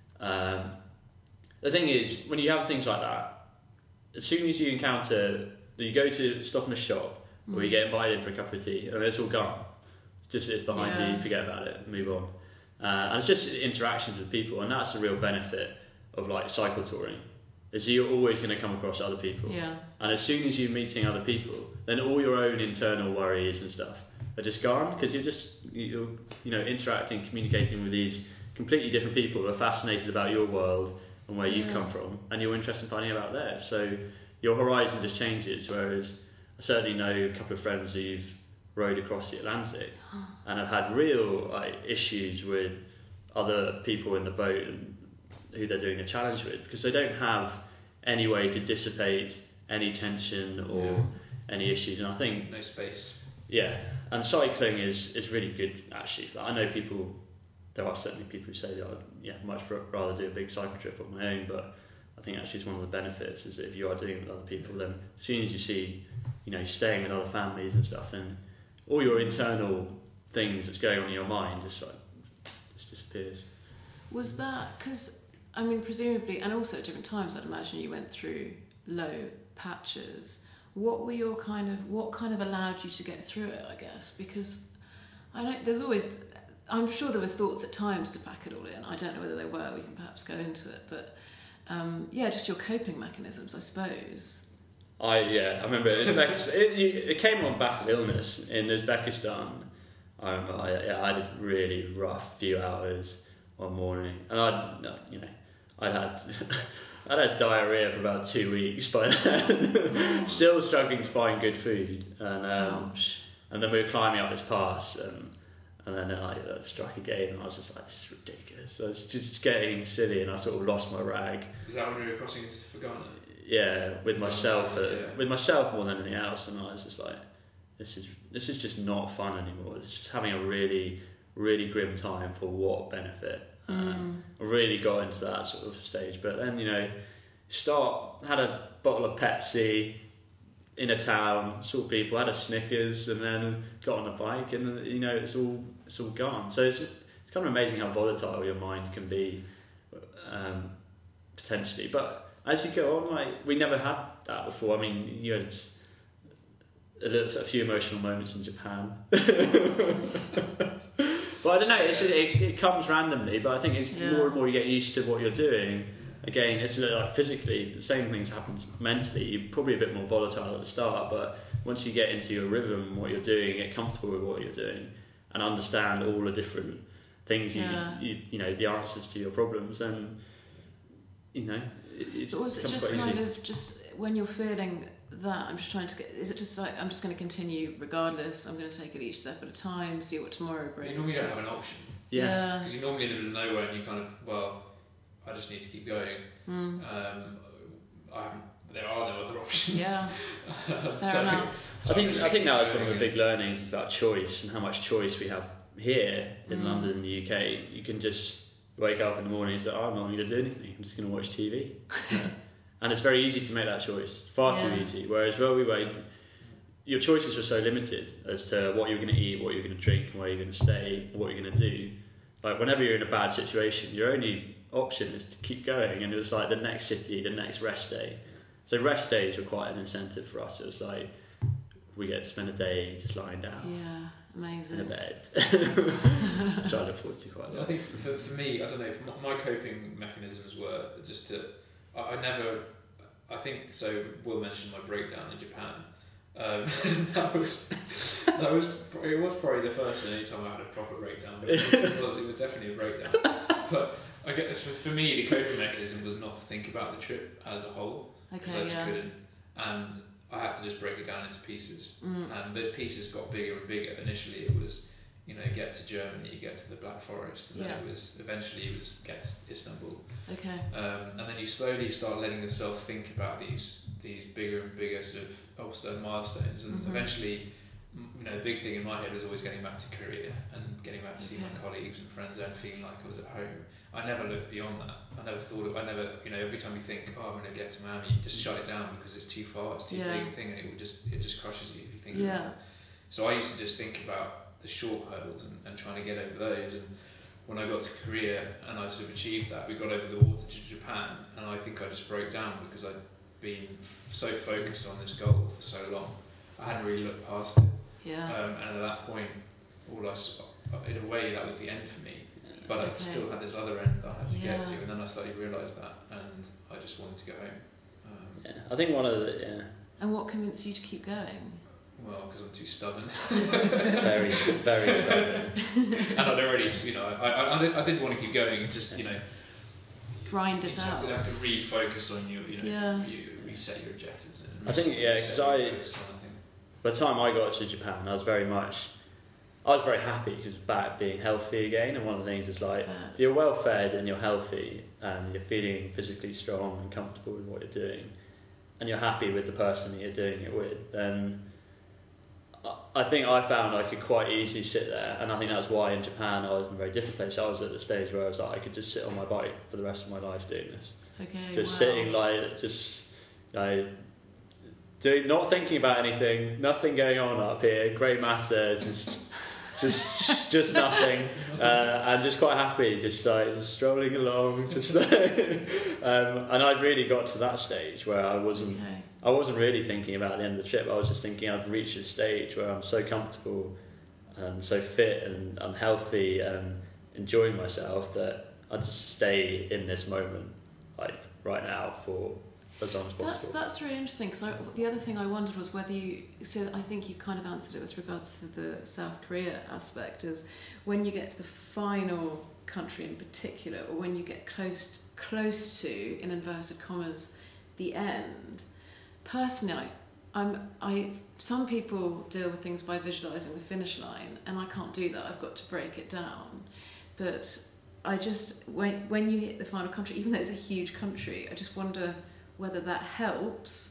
The thing is, when you have things like that, as soon as you go to stop in a shop, or you get invited for a cup of tea, and it's all gone. It's behind you, forget about it, move on. And it's just interactions with people, and that's the real benefit of cycle touring. Is you're always going to come across other people, and as soon as you're meeting other people, then all your own internal worries and stuff are just gone, because you're interacting, communicating with these completely different people who are fascinated about your world and where you've come from, and you're interested in finding about theirs. So your horizon just changes. Whereas I certainly know a couple of friends who've rowed across the Atlantic and have had real issues with other people in the boat and who they're doing a challenge with, because they don't have any way to dissipate any tension or any issues. And I think no space. Yeah, and cycling is really good actually. I know there are certainly people who say that I'd much rather do a big cycle trip on my own, but I think actually it's one of the benefits is that if you are doing it with other people, then as soon as you see, staying with other families and stuff, then all your internal things that's going on in your mind just disappears. Was that because? I mean, presumably, and also at different times, I'd imagine you went through low patches. What kind of allowed you to get through it, I guess? Because I'm sure there were thoughts at times to pack it all in. I don't know whether they were, we can perhaps go into it, but just your coping mechanisms, I suppose. I remember it came on back of illness in Uzbekistan. I remember I had a really rough few hours one morning, and I'd had diarrhea for about 2 weeks by then, still struggling to find good food, and then we were climbing up this pass, and then that struck again, and I was just like, this is ridiculous. I was just getting silly, and I sort of lost my rag. Is that when you were crossing into Fergana? Yeah, with myself more than anything else, and I was just like, this is just not fun anymore. It's just having a really, really grim time for what benefit. I really got into that sort of stage, but then had a bottle of Pepsi in a town, saw people, had a Snickers, and then got on a bike, and it's all gone. So it's kind of amazing how volatile your mind can be, potentially. But as you go on, like, we never had that before. I mean, you had a few emotional moments in Japan. But I don't know, it comes randomly, but I think it's more and more you get used to what you're doing. Again, it's like physically, the same things happen mentally. You're probably a bit more volatile at the start, but once you get into your rhythm and what you're doing, get comfortable with what you're doing, and understand all the different things, the answers to your problems, then, it's. But was it just kind of just when you're feeling that, I'm just trying to get, is it just like, I'm just going to continue regardless, I'm going to take it each step at a time, see what tomorrow brings? You normally don't have an option. Yeah. Because you're normally in the middle of nowhere and you kind of, I just need to keep going. There are no other options. Yeah. Fair enough. I think now is one of the big learnings about choice and how much choice we have here in London and the UK. You can just wake up in the morning and say, I'm not going to do anything, I'm just going to watch TV. And it's very easy to make that choice, far too easy. Whereas where we were, your choices were so limited as to what you're going to eat, what you're going to drink, where you're going to stay, what you're going to do. Like, whenever you're in a bad situation, your only option is to keep going, and it was like the next city, the next rest day. So rest days were quite an incentive for us. It was like, we get to spend a day just lying down. Yeah, amazing. In a bed. Which I look forward to quite a lot. I think for me, I don't know, my coping mechanisms were just to, I think, so Will mentioned my breakdown in Japan. It was probably the first and only time I had a proper breakdown, but it was definitely a breakdown. But I guess for me, the coping mechanism was not to think about the trip as a whole, because I just couldn't, and I had to just break it down into pieces, and those pieces got bigger and bigger. Initially it was, get to Germany, you get to the Black Forest, and then eventually it was get to Istanbul. Okay. And then you slowly start letting yourself think about these bigger and bigger sort of obstacle milestones, and eventually, the big thing in my head was always getting back to Korea and getting back to see my colleagues and friends there and feeling like I was at home. I never looked beyond that. Every time you think, I'm going to get to Miami, you just shut it down because it's too far, it's too big a thing, and it just crushes you if you think about it. So I used to just think about the short hurdles and trying to get over those. And when I got to Korea and I sort of achieved that, we got over the water to Japan, and I think I just broke down because I'd been so focused on this goal for so long. I hadn't really looked past it. Yeah. And at that point, in a way, that was the end for me. But I still had this other end that I had to get to, and then I started to realise that, and I just wanted to go home. I think one of the And what convinced you to keep going? Well, because I'm too stubborn. very, very stubborn. And I'd already, I did want to keep going and just, grind it out. You have to refocus on you reset your objectives. And I think, because by the time I got to Japan, I was very happy because back being healthy again, and one of the things is like, you're well fed and you're healthy and you're feeling physically strong and comfortable with what you're doing, and you're happy with the person that you're doing it with, then I think I found I could quite easily sit there, and I think that's why in Japan I was in a very different place. I was at the stage where I was like, I could just sit on my bike for the rest of my life doing this. Sitting not thinking about anything, nothing going on up here, grey matter, just nothing, and just quite happy, just strolling along, and I'd really got to that stage where I wasn't really thinking about the end of the trip. I was just thinking I've reached a stage where I'm so comfortable and so fit and healthy and enjoying myself that I just stay in this moment, like right now, for as long as possible. That's really interesting, because the other thing I wondered was whether I think you kind of answered it with regards to the South Korea aspect, is when you get to the final country in particular, or when you get close to, in inverted commas, the end. Personally, some people deal with things by visualising the finish line, and I can't do that. I've got to break it down. But I just, when you hit the final country, even though it's a huge country, I just wonder whether that helps,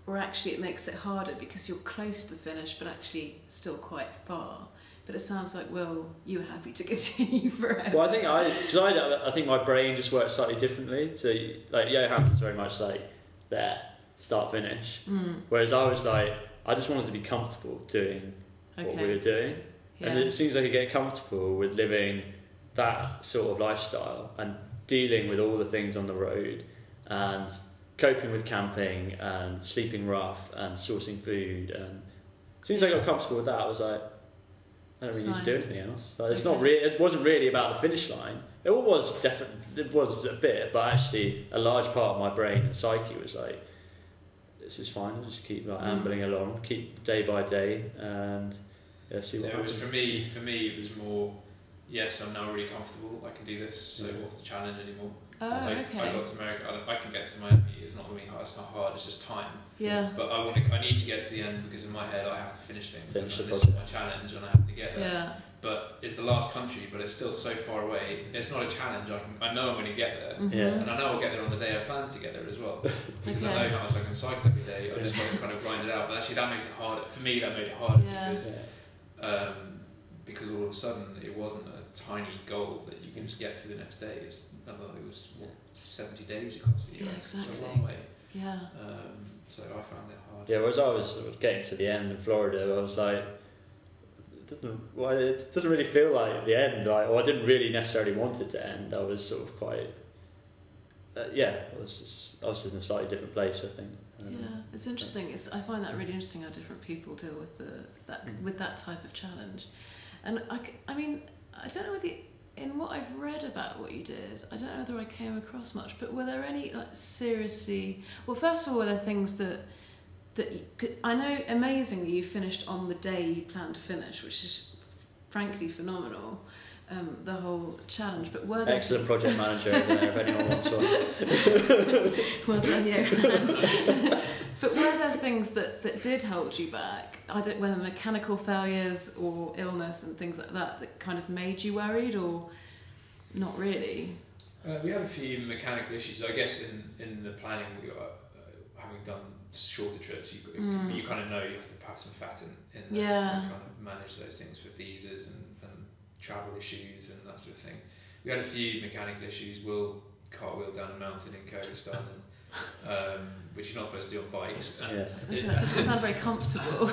or actually it makes it harder because you're close to the finish but actually still quite far. But it sounds like, well, you were happy to continue forever. Well, I think my brain just works slightly differently. So, like, Johan's very much like there, start, finish. Whereas I was like, I just wanted to be comfortable doing what we were doing. Yeah. And it seems like you get comfortable with living that sort of lifestyle and dealing with all the things on the road and coping with camping and sleeping rough and sourcing food. And as soon as I got comfortable with that, I was like, I don't really need to do anything else. Like, it's not really. It wasn't really about the finish line. It was definitely. It was a bit, but actually, a large part of my brain and psyche was like, "This is fine. I'll just keep like ambling along, keep day by day, and see what happens." It was for me. It was more. Yes, I'm now really comfortable. I can do this. So what's the challenge anymore? Oh, okay. I got to America. I can get to Miami. It's not going to be hard. It's not hard. It's just time. Yeah. But I need to get to the end because in my head I have to finish things. Finish and this is my challenge, and I have to get there. Yeah. But it's the last country, but it's still so far away. It's not a challenge. I know I'm going to get there, and I know I'll get there on the day I plan to get there as well. Because I know how much I can cycle every day. I just got to kind of grind it out. But actually, that makes it harder for me. That made it harder because all of a sudden it wasn't a tiny goal that you can just get to the next day. It was 70 days across the US. Yeah, exactly. It's a long way. Yeah. So I found it hard. Yeah, whereas I was sort of getting to the end in Florida, I was like, it doesn't really feel like the end. Like, I didn't really necessarily want it to end. I was sort of quite, I was just in a slightly different place, I think. It's interesting. I find that really interesting how different people deal with with that type of challenge. And I mean, I don't know whether in what I've read about what you did, I don't know whether I came across much, but were there any seriously? Well, first of all, were there things that I know amazingly you finished on the day you planned to finish, which is frankly phenomenal. The whole challenge, but were there excellent project manager over there if anyone wants one. Well done, Johan. But were there things that did hold you back, either whether mechanical failures or illness and things like that kind of made you worried, or not really? We had a few mechanical issues. I guess in the planning, having done shorter trips, you kind of know you have to have some fat in there to kind of manage those things for visas and travel issues and that sort of thing. We had a few mechanical issues. We'll cartwheel down a mountain in Kyrgyzstan, which you're not supposed to do on bikes. And that doesn't sound very comfortable.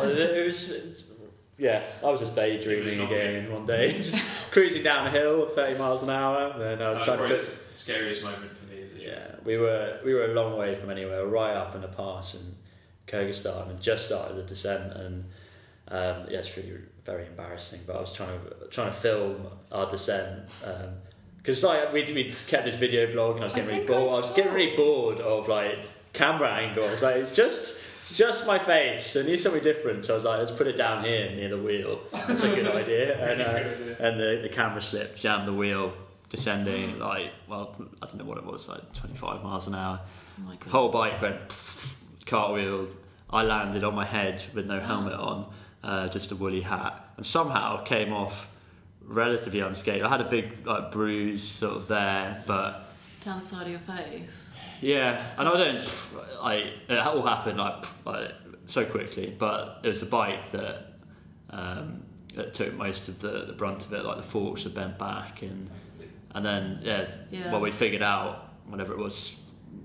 I was just daydreaming again one day, just cruising down a hill 30 miles an hour. And then I was trying to the scariest moment for me. We were a long way from anywhere, right up in a pass in Kyrgyzstan, and just started the descent, and it's really very embarrassing. But I was trying to film our descent because we kept this video blog, and I was getting really bored. I was getting really bored of like camera angles. Like it's just my face. I need something different. So I was like, let's put it down here near the wheel. That's a good idea. And the camera slipped, jammed the wheel, descending I don't know what it was, like 25 miles an hour. Oh my God. Whole bike went cartwheeled. I landed on my head with no helmet on. Just a woolly hat, and somehow came off relatively unscathed. I had a big bruise sort of there, but down the side of your face. Yeah, and it all happened like so quickly. But it was the bike that took most of the brunt of it. Like the forks were bent back, and then well, we figured out whenever it was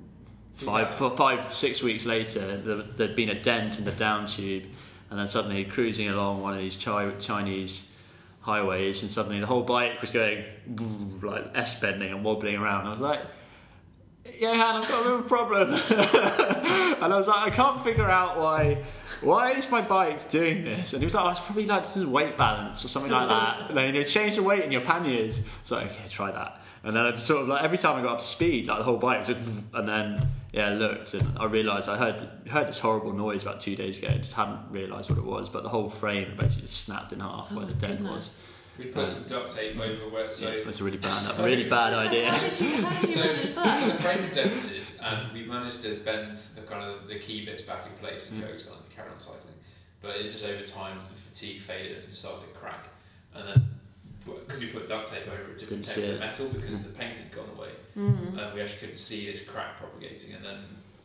5-6 weeks later, there'd been a dent in the down tube. And then suddenly cruising along one of these Chinese highways, and suddenly the whole bike was going like S-bending and wobbling around. I was like, Johan, I've got a little problem. And I was like, I can't figure out why is my bike doing this? And he was like, it's probably like this is weight balance or something like that. And then change the weight in your panniers. So okay, try that. And then I just sort of like every time I got up to speed, like the whole bike was like, and then I looked and I realised I heard this horrible noise about 2 days ago. I just hadn't realised what it was, but the whole frame basically just snapped in half where the dent was. We put some duct tape over where it was a really bad idea. So the frame had dented, and we managed to bend the key bits back in place in Kyrgyzstan to carry on cycling. But it just over time the fatigue faded and started to crack, and then because we put duct tape over it to protect the metal because the paint had gone away, we actually couldn't see this crack propagating, and then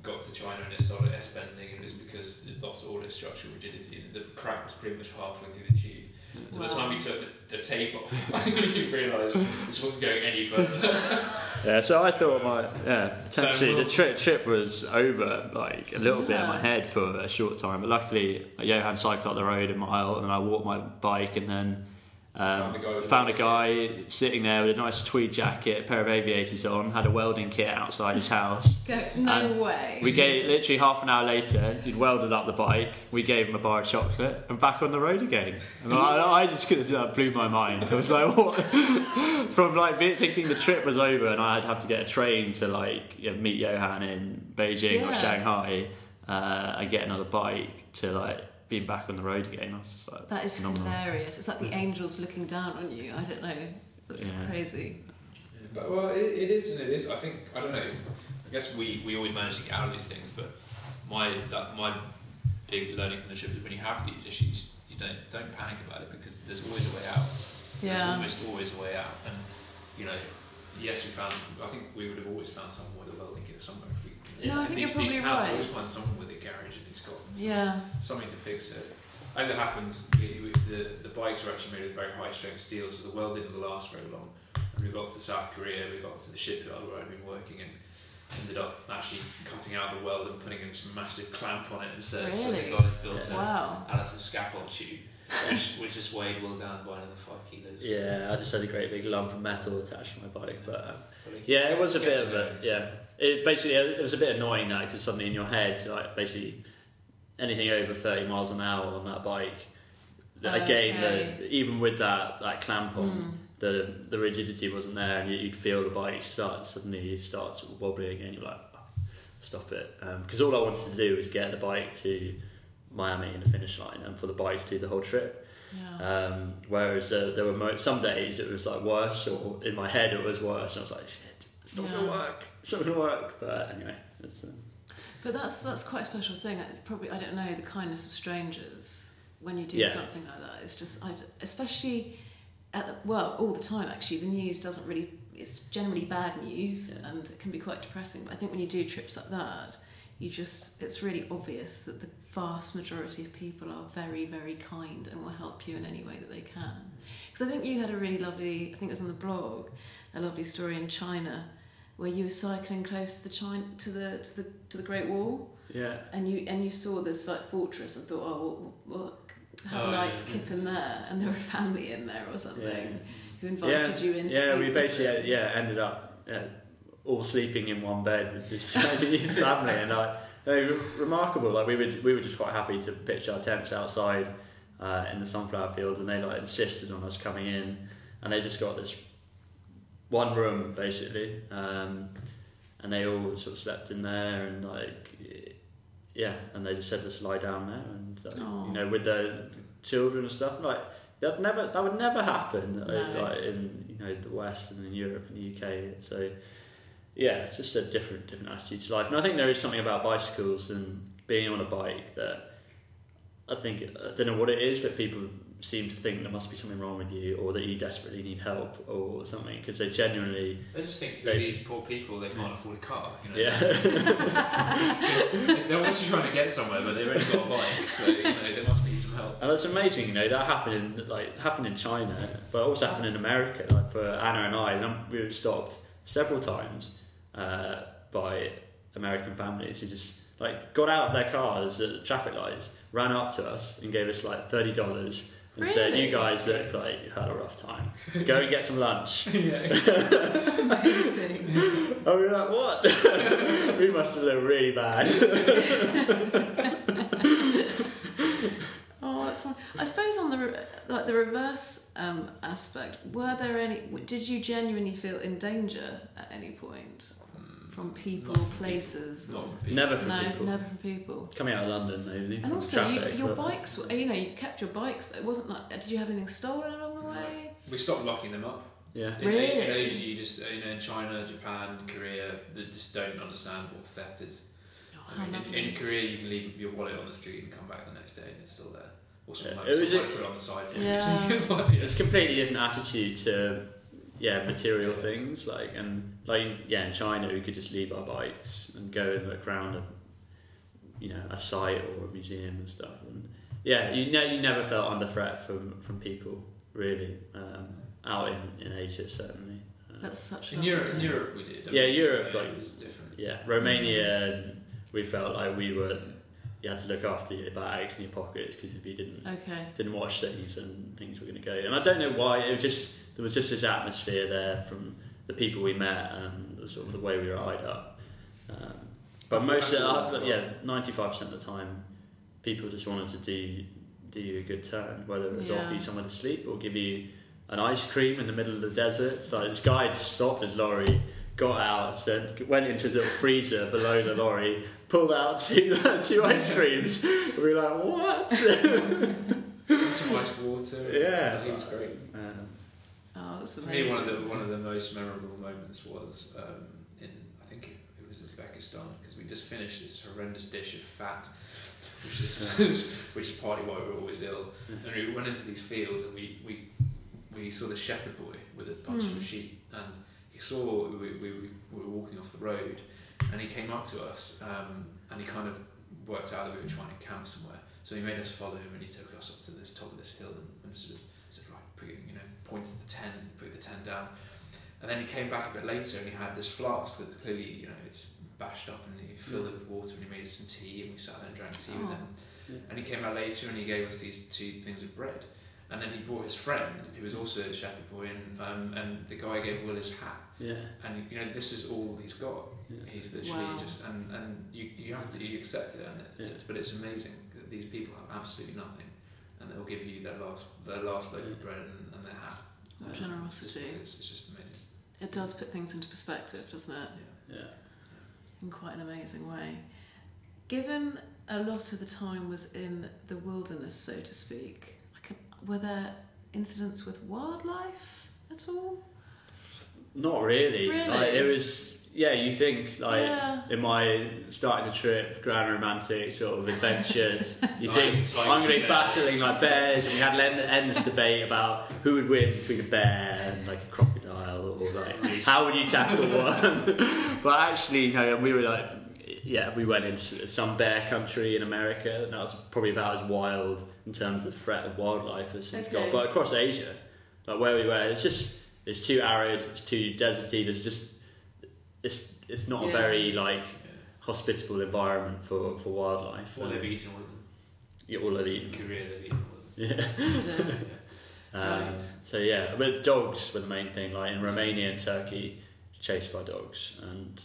got to China and it started S-bending, it was because it lost all its structural rigidity. The crack was pretty much halfway through the tube. So by the time we took the tape off, you realised this wasn't going any further. Yeah, so I thought potentially the trip was over like a little bit in my head for a short time, but luckily Johan cycled up the road a mile and I walked my bike and then found a guy sitting there with a nice tweed jacket, a pair of aviators on, had a welding kit outside his house. No way. We gave literally half an hour later, he'd welded up the bike, we gave him a bar of chocolate and back on the road again. And I just couldn't, that blew my mind. I was like, what? From like thinking the trip was over and I'd have to get a train to like meet Johan in Beijing or Shanghai and get another bike to like being back on the road again. Like, that is phenomenal. Hilarious. It's like the angels looking down on you. I don't know. That's crazy. Yeah, but well, it is and it is. I think, I don't know. I guess we always manage to get out of these things, but my big learning from the trip is when you have these issues, you don't panic about it because there's always a way out. Yeah. There's almost always a way out, and yes, we found. I think we would have always found someone with a welding kit somewhere if we. No, I think you're probably these towns right. always find someone with a garage in Scotland. Something to fix it. As it happens, the bikes were actually made of very high strength steel, so the weld didn't last very long. And we got to South Korea, we got to the shipyard where I'd been working, and ended up actually cutting out the weld and putting a massive clamp on it instead. Really? So the guys built wow. out of some scaffold tube, which just weighed well down by another 5 kilos. Yeah, I just had a great big lump of metal attached to my bike, but it was a bit of a it was a bit annoying that because suddenly in your head, like basically anything over 30 miles an hour on that bike, even with that clamp on, the rigidity wasn't there, and you'd feel the bike suddenly starts wobbling again. You're like, oh, stop it, because all I wanted to do was get the bike to Miami in the finish line, and for the bike to do the whole trip. Yeah. Whereas there were some days it was like worse, or in my head it was worse, and I was like, shit, it's not gonna work. It's not gonna work. But anyway, but that's quite a special thing. Probably, I don't know, the kindness of strangers when you do something like that. It's just, especially all the time. Actually, the news doesn't really. It's generally bad news, and it can be quite depressing. But I think when you do trips like that, it's really obvious that the vast majority of people are very, very kind and will help you in any way that they can. Because I think you had a really lovely, I think it was on the blog, a lovely story in China where you were cycling close to the Great Wall. Yeah. And you saw this like fortress and thought, we'll have a night skip in there, and there were a family in there or something who invited you in. We basically ended up all sleeping in one bed with this Chinese family, and it was remarkable. Like we were just quite happy to pitch our tents outside in the sunflower fields, and they insisted on us coming in, and they just got this one room basically, and they all sort of slept in there, and and they just said let's lie down there, and with the children and stuff, like that would never happen like in the West and in Europe and the UK. So it's just a different attitude to life, and I think there is something about bicycles and being on a bike that I don't know what it is, but people seem to think there must be something wrong with you, or that you desperately need help or something, because they genuinely... They just think these poor people, they can't afford a car, Yeah. They're also trying to get somewhere, but they've only got a bike, so they must need some help. And that's amazing, that happened in China, but also happened in America. Like for Anna and I, we were stopped several times by American families who just got out of their cars at the traffic lights, ran up to us and gave us $30 and said, "You guys look like you had a rough time. Go and get some lunch." Amazing. And we were like, "What?" We must have looked really bad. Oh, that's fun. I suppose on the reverse aspect, did you genuinely feel in danger at any point? From people, places? Not from people. Never from people. Never from people. Coming out of London, maybe. And also, traffic, your bikes, you kept your bikes. It wasn't did you have anything stolen along the way? We stopped locking them up. Yeah. In really? Asia, you just, in China, Japan, Korea, they just don't understand what theft is. In Korea, you can leave your wallet on the street and come back the next day and it's still there. Or someone might put it on the side for you. So you can find it. It's a completely different attitude to material things in China we could just leave our bikes and go and look around a site or a museum and stuff, and you never felt under threat from people really, out in Asia certainly. That's such in Europe we did. Europe it was different. Romania we felt like you had to look after your bags and your pockets, because if you didn't watch things, and things were going to go. And I don't know why, there was just this atmosphere there from the people we met and sort of the way we were eyed up. But 95% of the time, people just wanted to do you a good turn, whether it was offer you somewhere to sleep or give you an ice cream in the middle of the desert. So this guy just stopped his lorry, got out, then went into a little freezer below the lorry, pulled out two ice creams. We were like, what? Some iced water. Yeah, he was great. That's amazing. For me, one of the most memorable moments was in, I think it was Uzbekistan, because we just finished this horrendous dish of fat, which is partly why we were always ill. And we went into these fields, and we saw the shepherd boy with a bunch of sheep, and he saw we were walking off the road, and he came up to us, and he kind of worked out that we were trying to camp somewhere. So he made us follow him, and he took us up to this top of this hill, and sort of said, right, pointed the tent, put the tent down. And then he came back a bit later, and he had this flask that clearly, it's bashed up, and he filled it with water, and he made us some tea, and we sat there and drank tea with him. Yeah. And he came out later, and he gave us these 2 things of bread. And then he brought his friend, who was also a shepherd boy, and the guy gave Will his hat. Yeah. And this is all he's got. Yeah. He's literally just, and you have to, you accept it, but it's amazing that these people have absolutely nothing, and they'll give you their last loaf of bread and their hat. What generosity! It's just amazing. It does put things into perspective, doesn't it? Yeah. In quite an amazing way. Given a lot of the time was in the wilderness, so to speak, were there incidents with wildlife at all? Not really. It was, you think, in my starting the trip, grand romantic sort of adventures, you think, I'm going to be battling bears, and we had an endless debate about who would win between a bear and a crocodile, or how would you tackle one? But actually, we were we went into some bear country in America, and that was probably about as wild in terms of threat of wildlife as it's got. But across Asia, where we were, it's too arid, it's too deserty. It's not a very hospitable environment for wildlife. Or they've eaten all of them. Yeah, all they've eaten. In Korea, they've eaten all of them. Right. So but dogs were the main thing. In Romania and Turkey, chased by dogs, and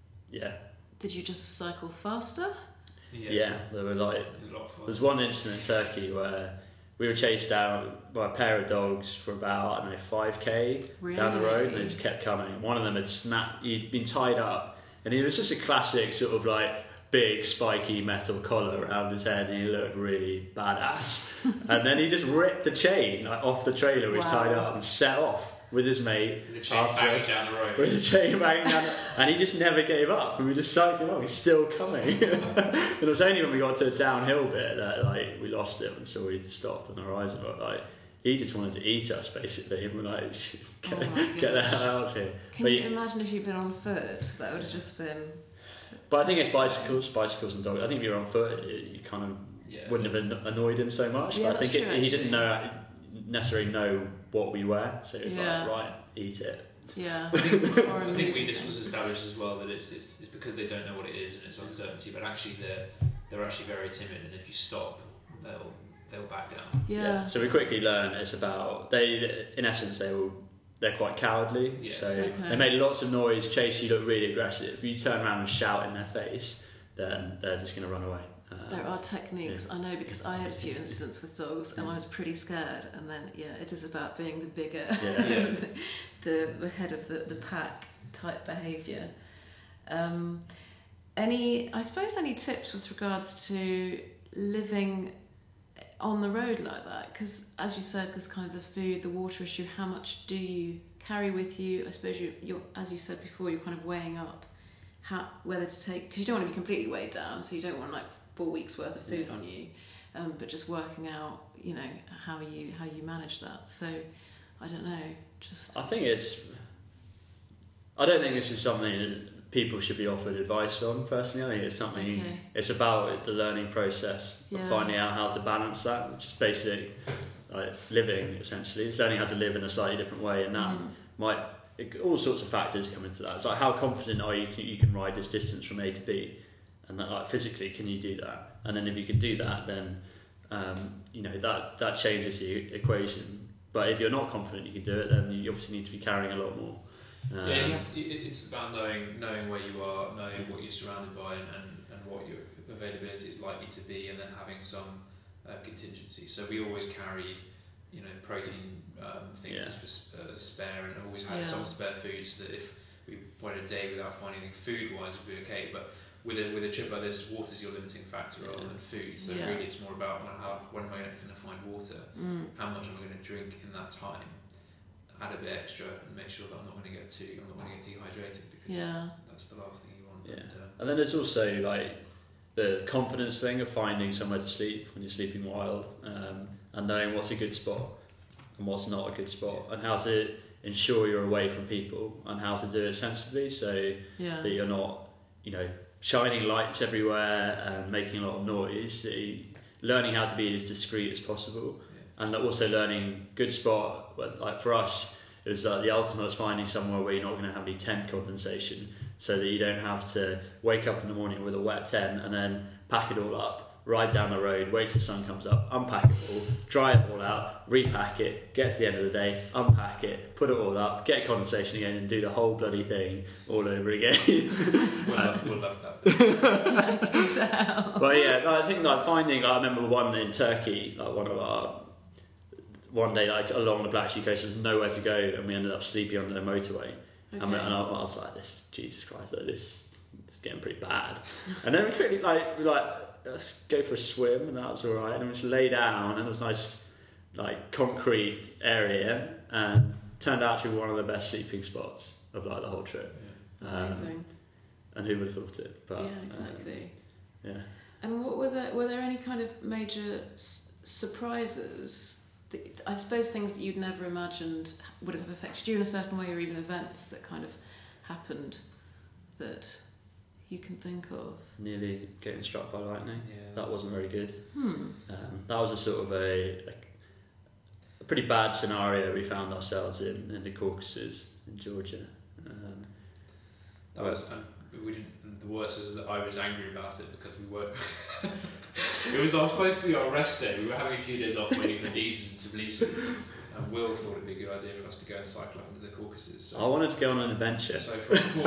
Did you just cycle faster? Yeah, there were there's one incident in Turkey where we were chased down by a pair of dogs for about 5k down the road, and they just kept coming. One of them had he'd been tied up, and he was just a classic sort of big spiky metal collar around his head, and he looked really badass. And then he just ripped the chain off the trailer which tied up and set off with his mate after us, down the road. with the chain banging down, and he just never gave up, and we just cycled along. He's still coming. And it was only when we got to a downhill bit that we lost him, and so we stopped on the horizon. But he just wanted to eat us basically, and we're get the hell out of here. Can you imagine if you'd been on foot? That would have just been. But I think it's bicycles and dogs. I think if you were on foot, you kind of wouldn't have annoyed him so much. Yeah, but I think he didn't necessarily know what we were, so it was right, eat it. Yeah. I think this was established as well, that it's because they don't know what it is and it's uncertainty, but actually they're actually very timid, and if you stop, they'll back down. Yeah. So we quickly learn it's about in essence they're quite cowardly. Yeah. So they make lots of noise, chase you, look really aggressive. If you turn around and shout in their face, then they're just going to run away. There are techniques, I know, because I had a few incidents with dogs and I was pretty scared, and then it is about being the bigger the head of the pack type behaviour. Any tips with regards to living on the road like that? Because as you said, there's kind of the food, the water issue. How much do you carry with you? I suppose you're, as you said before, you're kind of weighing up whether to take, because you don't want to be completely weighed down, so you don't want 4 weeks worth of food on you, but just working out how you manage that. So I don't know, Just I don't think this is something that people should be offered advice on, personally. I think it's something, it's about the learning process of finding out how to balance that, which is basic living, essentially. It's learning how to live in a slightly different way, and that all sorts of factors come into that. It's like, how confident are you can ride this distance from A to B, and that, like, physically, can you do that? And then if you can do that, then that changes the equation. But if you're not confident you can do it, then you obviously need to be carrying a lot more. You have to, it's about knowing where you are, knowing what you're surrounded by, and what your availability is likely to be, and then having some contingency. So we always carried, protein things for spare, and always had some spare food, so that if we went a day without finding anything food-wise, we'd be okay. But with a trip like this, water's your limiting factor rather than food. So really, it's more about when am I going to find water? How much am I going to drink in that time? Add a bit extra and make sure that I'm not going to get dehydrated, because that's the last thing you want. And then there's also like the confidence thing of finding somewhere to sleep when you're sleeping wild, and knowing what's a good spot and what's not a good spot, and how to ensure you're away from people, and how to do it sensibly, so that you're not, shining lights everywhere and making a lot of noise. Learning how to be as discreet as possible, and also learning good spot. Like for us, it was the ultimate was finding somewhere where you're not going to have any tent condensation, so that you don't have to wake up in the morning with a wet tent and then pack it all up, ride down the road, wait till the sun comes up, unpack it all, dry it all out, repack it, get to the end of the day, unpack it, put it all up, get condensation again, and do the whole bloody thing all over again. We'll love that. But I think finding, I remember one in Turkey, one day along the Black Sea coast, there was nowhere to go, and we ended up sleeping under the motorway. And I was like, Jesus Christ, this is getting pretty bad. And then we quickly let's go for a swim, and that was all right. And we just lay down, and it was a nice concrete area, and turned out to be one of the best sleeping spots of the whole trip. Amazing. And who would have thought it? But exactly. And what were there any kind of major surprises? I suppose things that you'd never imagined would have affected you in a certain way, or even events that kind of happened that you can think of. Nearly getting struck by lightning. That wasn't very good. That was a sort of a pretty bad scenario we found ourselves in the Caucasus in Georgia. We didn't. The worst is that I was angry about it because we were. It was supposed to be our rest day. We were having a few days off waiting for visas in Tbilisi, and Will thought it'd be a good idea for us to go and cycle up into the Caucasus. So I wanted to go on an adventure. So for four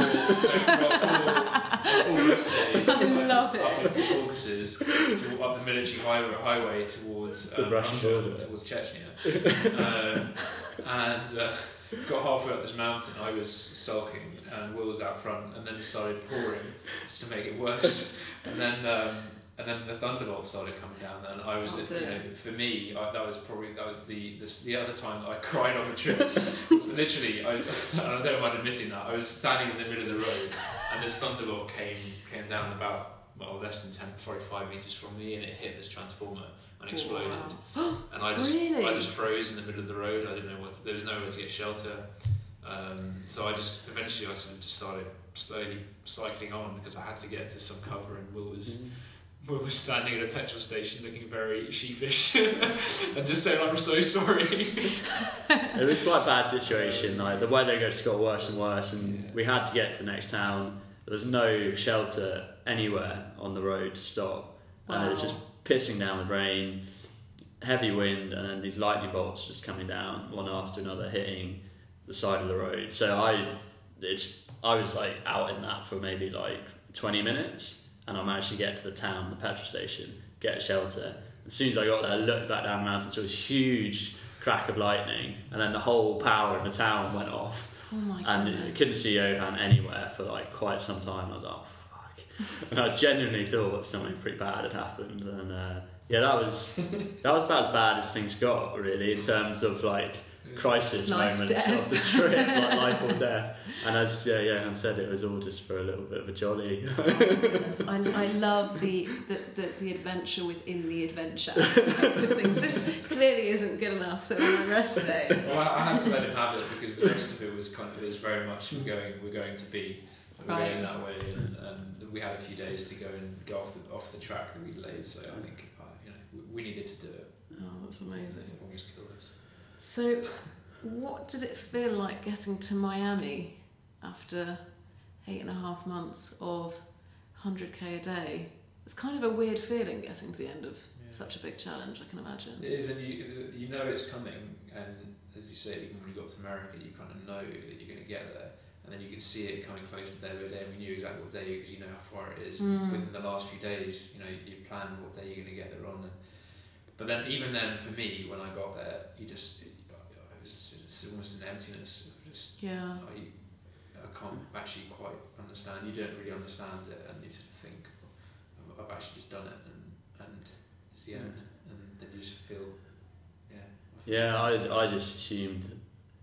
rest days, up into the Caucasus, up the military highway towards towards Chechnya, and got halfway up this mountain. I was sulking, and Will was out front, and then it started pouring just to make it worse, and then the thunderbolts started coming down, and I was, for me, that was the other time that I cried on the trip. Literally, I don't mind admitting that, I was standing in the middle of the road, and this thunderbolt came down about less than 45 metres from me, and it hit this transformer and exploded. And I just froze in the middle of the road. I didn't know there was nowhere to get shelter. So eventually I sort of just started slowly cycling on, because I had to get to some cover, and Will was standing at a petrol station looking very sheepish and just saying, I'm so sorry. It was quite a bad situation. The weather just got worse and worse, and we had to get to the next town. There was no shelter anywhere on the road to stop. And it was just pissing down with rain, heavy wind, and then these lightning bolts just coming down one after another, hitting the side of the road. So I was out in that for maybe 20 minutes, and I managed to get to the town, the petrol station, get shelter. As soon as I got there, I looked back down the mountain, so it was a huge crack of lightning, and then the whole power in the town went off. Oh my goodness. And I couldn't see Johan anywhere for quite some time. I was like, oh fuck. And I genuinely thought something pretty bad had happened, and that was about as bad as things got, really, in terms of crisis moments of the trip, like life or death. And as Johan said, it was all just for a little bit of a jolly. Yes, I love the adventure within the adventure aspect of things. This clearly isn't good enough, so on my rest day. Well, I had to let him have it because the rest of it was very much we're going to be. We're going that way, and we had a few days to go and go off the track that we laid. So I think we needed to do it. Oh, that's amazing. Almost killed us. So, what did it feel like getting to Miami after 8.5 months of 100k a day? It's kind of a weird feeling getting to the end of such a big challenge, I can imagine. It is, and you know it's coming, and as you say, even when you got to America, you kind of know that you're going to get there. And then you can see it coming closer day by day. We knew exactly what day because you know how far it is. Within the last few days, you plan what day you're going to get there on. But then, even then, for me, when I got there, it's almost an emptiness of just. Yeah. I can't actually quite understand. You don't really understand it, and you sort of think, I've actually just done it, and it's the end, and then you just feel, I just assumed,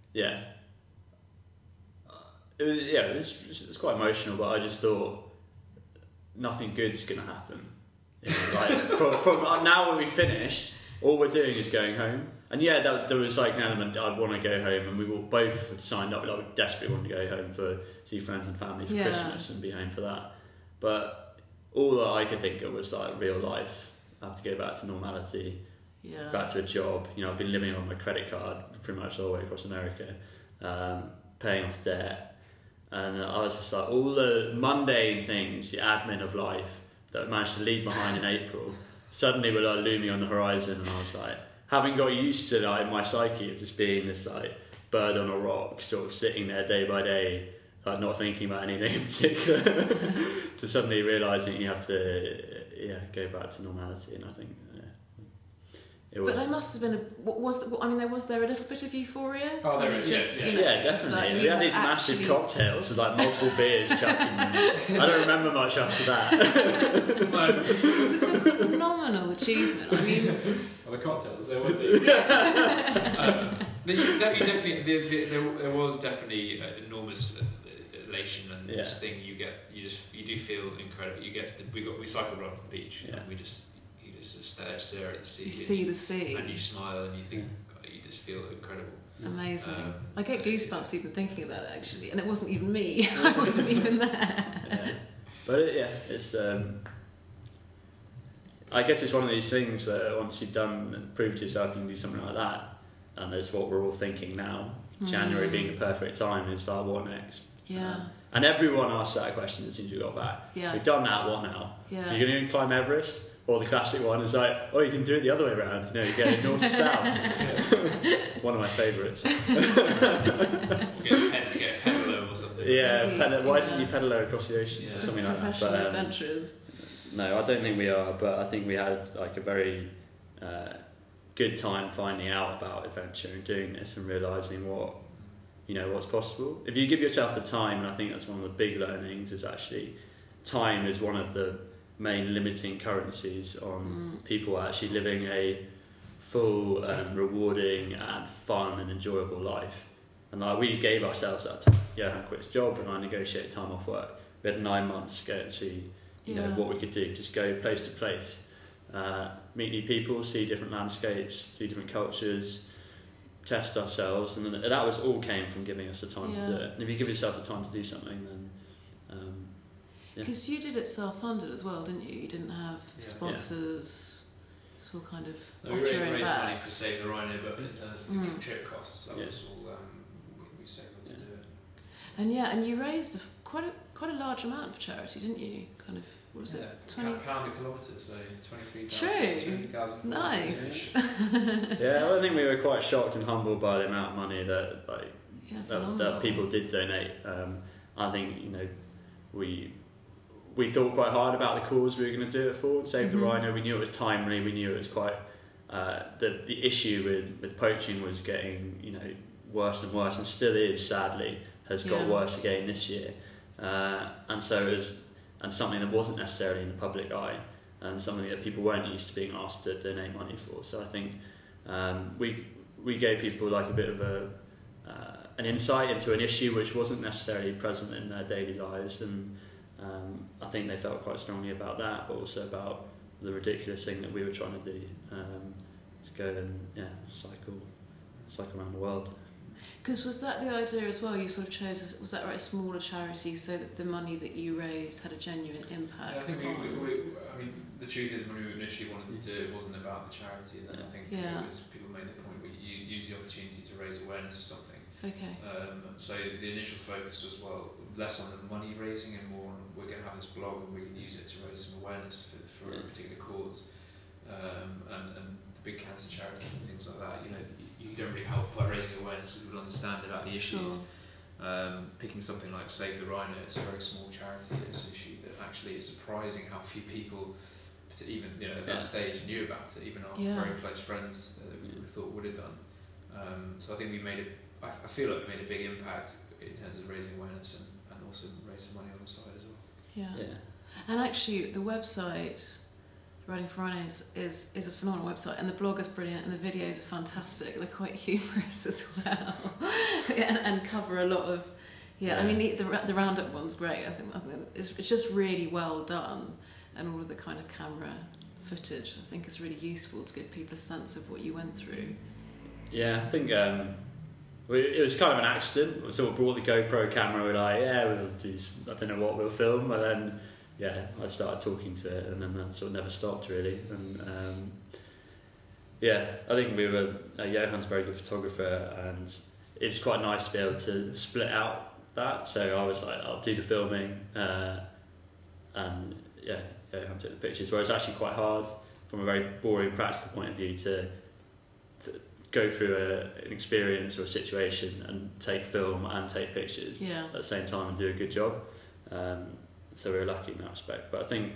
it was quite emotional, but I just thought nothing good's going to happen. From now when we finish, all we're doing is going home. And there was like an element I'd want to go home, and we were both signed up. Like, we desperately wanted to go home to see friends and family for Christmas and be home for that. But all that I could think of was like real life. I have to go back to normality, back to a job. I've been living on my credit card pretty much all the way across America, paying off debt. And I was just like, all the mundane things, the admin of life that I managed to leave behind in April, suddenly were like looming on the horizon. And I was like, having got used to like my psyche of just being this like bird on a rock, sort of sitting there day by day, like not thinking about anything in particular, to suddenly realising you have to go back to normality. And I think it was. But there must have been was there a little bit of euphoria? Oh, there is. Definitely. Like, we had these massive cocktails with like multiple beers chucked in them. I don't remember much after that. It's a phenomenal achievement. I mean, the cocktails, there would be. There was definitely an enormous elation, and this thing you do feel incredible. We cycled right to the beach, and we just. You just stare at the sea. You see the sea. And you smile and you think, you just feel incredible. Amazing. I get goosebumps even thinking about it, actually. And it wasn't even me. I wasn't even there. But it's... I guess it's one of these things that once you've done and proved to yourself you can do something like that, and that's what we're all thinking now. January being the perfect time, is like, what next? Yeah. And everyone asked that question as soon as we got back. Yeah. We've done that one now. Yeah. You're going to climb Everest? Or the classic one is like, you can do it the other way around. You get it north to south. One of my favourites. Get pedalo or something. Why didn't you pedalo across the ocean or something like that? Professional adventurers. No, I don't think we are, but I think we had like a very good time finding out about adventure and doing this and realising what's possible. If you give yourself the time, and I think that's one of the big learnings, is actually time is one of the main limiting currencies on people actually living a full and rewarding and fun and enjoyable life. And like, we gave ourselves that time. Johan quit his job and I negotiated time off work. We had 9 months to go and see what we could do, just go place to place, meet new people, see different landscapes, see different cultures, test ourselves, and then that was all came from giving us the time to do it. And if you give yourself the time to do something, then because you did it self-funded as well, didn't you? You didn't have sponsors, sort of kind of. We raised money for Save the Rhino, but in terms of trip costs, that was all we saved to do it. And you raised quite a large amount for charity, didn't you? Kind of, what was it? £20 a kilometre, so 23,000. True. 20,000. Nice. I think we were quite shocked and humbled by the amount of money that that people did donate. I think we thought quite hard about the cause we were going to do it for, Save the Rhino. We knew it was timely. We knew it was quite the issue with poaching was getting worse and worse, and still is, sadly, has got worse again this year. And so it was, and something that wasn't necessarily in the public eye, and something that people weren't used to being asked to donate money for. So I think we gave people like a bit of an insight into an issue which wasn't necessarily present in their daily lives, and I think they felt quite strongly about that, but also about the ridiculous thing that we were trying to do, to go and cycle around the world. Because was that the idea as well? You sort of chose, was that right, a smaller charity so that the money that you raised had a genuine impact? Yeah, I think I mean, the truth is, when we initially wanted to do it, it wasn't about the charity, and then I think it was, people made the point where you use the opportunity to raise awareness of something. Okay. So the initial focus was, well, less on the money raising and more on, we're going to have this blog and we can use it to raise some awareness for a particular cause, and the big cancer charities and things like that. You know, you don't really help by raising awareness so people understand about the issues. Sure. Picking something like Save the Rhino, it's a very small charity. It's an issue that actually is surprising how few people, even at that stage, knew about it. Even our very close friends that we thought would have done. So I think we made it. I feel like we made a big impact in terms of raising awareness and also raise some money on the side as well. Yeah. And actually, the website, Riding for Rhinos, is a phenomenal website, and the blog is brilliant, and the videos are fantastic. They're quite humorous as well, and cover a lot of. I mean, the roundup one's great. I think it's just really well done, and all of the kind of camera footage I think is really useful to give people a sense of what you went through. Yeah, I think it was kind of an accident. We sort of brought the GoPro camera. We're like, we'll do. I don't know what we'll film, and then I started talking to it, and then that sort of never stopped really. And I think we were. Johan's a very good photographer, and it was quite nice to be able to split out that. So I was like, I'll do the filming, and Johan took the pictures. Where it's actually quite hard from a very boring practical point of view to go through an experience or a situation and take film and take pictures at the same time and do a good job. So we were lucky in that respect. But I think,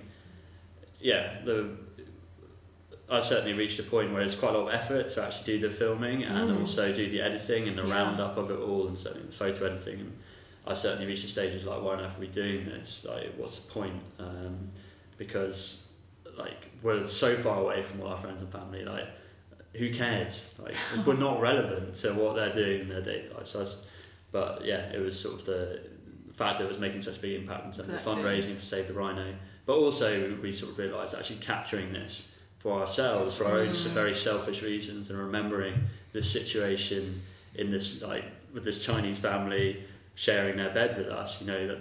I certainly reached a point where it's quite a lot of effort to actually do the filming and also do the editing and the roundup of it all, and certainly the photo editing. And I certainly reached a stage of like, why on earth are we doing this? Like, what's the point? Because like we're so far away from all our friends and family. Like, who cares? Like, we're not relevant to what they're doing in their daily life. So it was sort of the fact that it was making such a big impact in terms of fundraising for Save the Rhino, but also we sort of realised actually capturing this for ourselves, for our own very selfish reasons, and remembering this situation in this, like, with this Chinese family sharing their bed with us.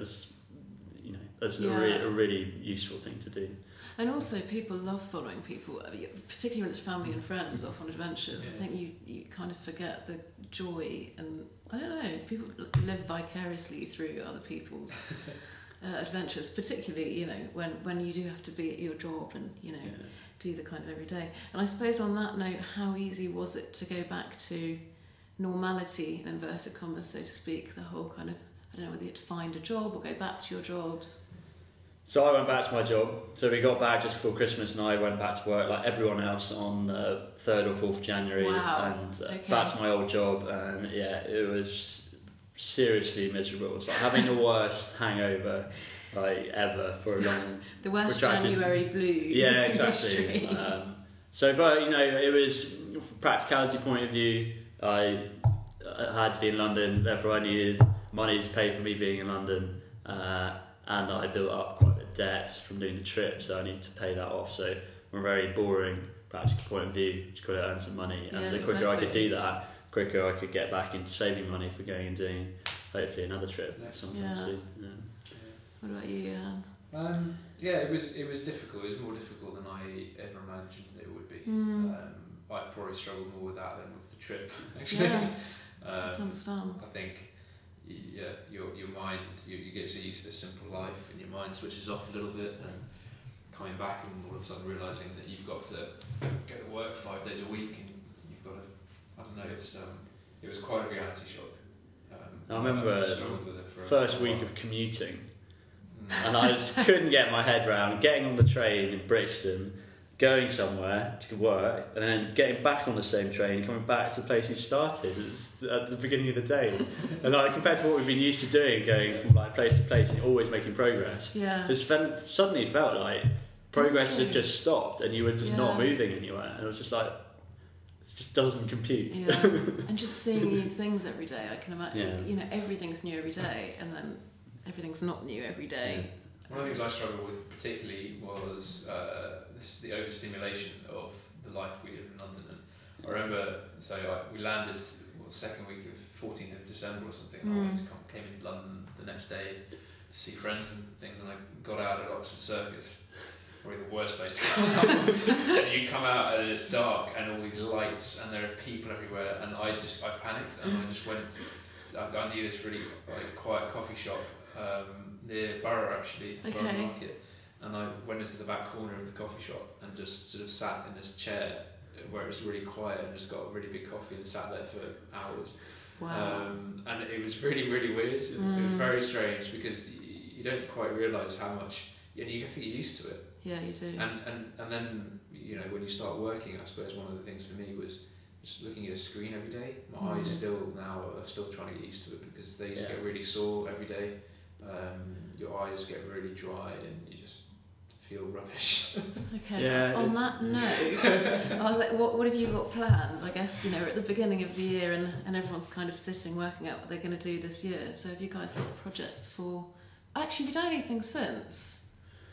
That's a really useful thing to do. And also, people love following people, particularly when it's family and friends off on adventures. I think you kind of forget the joy, and I don't know, people live vicariously through other people's adventures, particularly, when you do have to be at your job and, do the kind of everyday. And I suppose on that note, how easy was it to go back to normality, in inverted commas, so to speak, the whole kind of, I don't know whether you had to find a job or go back to your jobs? So I went back to my job. So we got back just before Christmas, and I went back to work like everyone else on 3rd or 4th of January. Wow. And back to my old job, and it was seriously miserable. It was like having the worst hangover like ever for a long. The worst January blues. Yeah, exactly. But it was, from a practicality point of view, I had to be in London, therefore I needed money to pay for me being in London. And I built up quite a bit of debt from doing the trip, so I needed to pay that off. So from a very boring practical point of view, just got to earn some money, and the quicker I could do that, quicker I could get back into saving money for going and doing hopefully another trip sometime soon. What about you, Johan? It was difficult. It was more difficult than I ever imagined it would be. I probably struggled more with that than with the trip, actually. I can understand. I think. Your mind, you get so used to this simple life, and your mind switches off a little bit, and coming back and all of a sudden realising that you've got to go to work 5 days a week, and you've got to, I don't know, it was quite a reality shock. I remember the first week of commuting, and I just couldn't get my head around getting on the train in Brixton, going somewhere to work, and then getting back on the same train, coming back to the place you started at the beginning of the day. And compared to what we've been used to doing, going from like place to place and always making progress, just suddenly felt like progress had just stopped, and you were just not moving anywhere. And it was just like, just doesn't compute. Yeah, and just seeing new things every day. I can imagine. You know, everything's new every day, and then everything's not new every day. One of the things I struggled with particularly was the overstimulation of the life we live in London. And I remember, we landed the second week of 14th of December or something. I came into London the next day to see friends and things, and I got out at Oxford Circus. Probably the worst place to come out. And you come out and it's dark and all these lights and there are people everywhere, and I panicked and I just went. I knew this really quiet coffee shop near Borough, actually, Borough Market, and I went into the back corner of the coffee shop and just sort of sat in this chair where it was really quiet and just got a really big coffee and sat there for hours. Wow. And it was really, really weird. It was very strange because you don't quite realise how much, and you have to get used to it. Yeah, you do. And then, you know, when you start working, I suppose one of the things for me was just looking at a screen every day. My eyes still trying to get used to it because they used to get really sore every day. Your eyes get really dry and you just feel rubbish. Okay. Yeah, on that note, what have you got planned? I guess, you know, we're at the beginning of the year and everyone's kind of sitting working out what they're going to do this year. So have you guys got projects for... Actually, have you done anything since?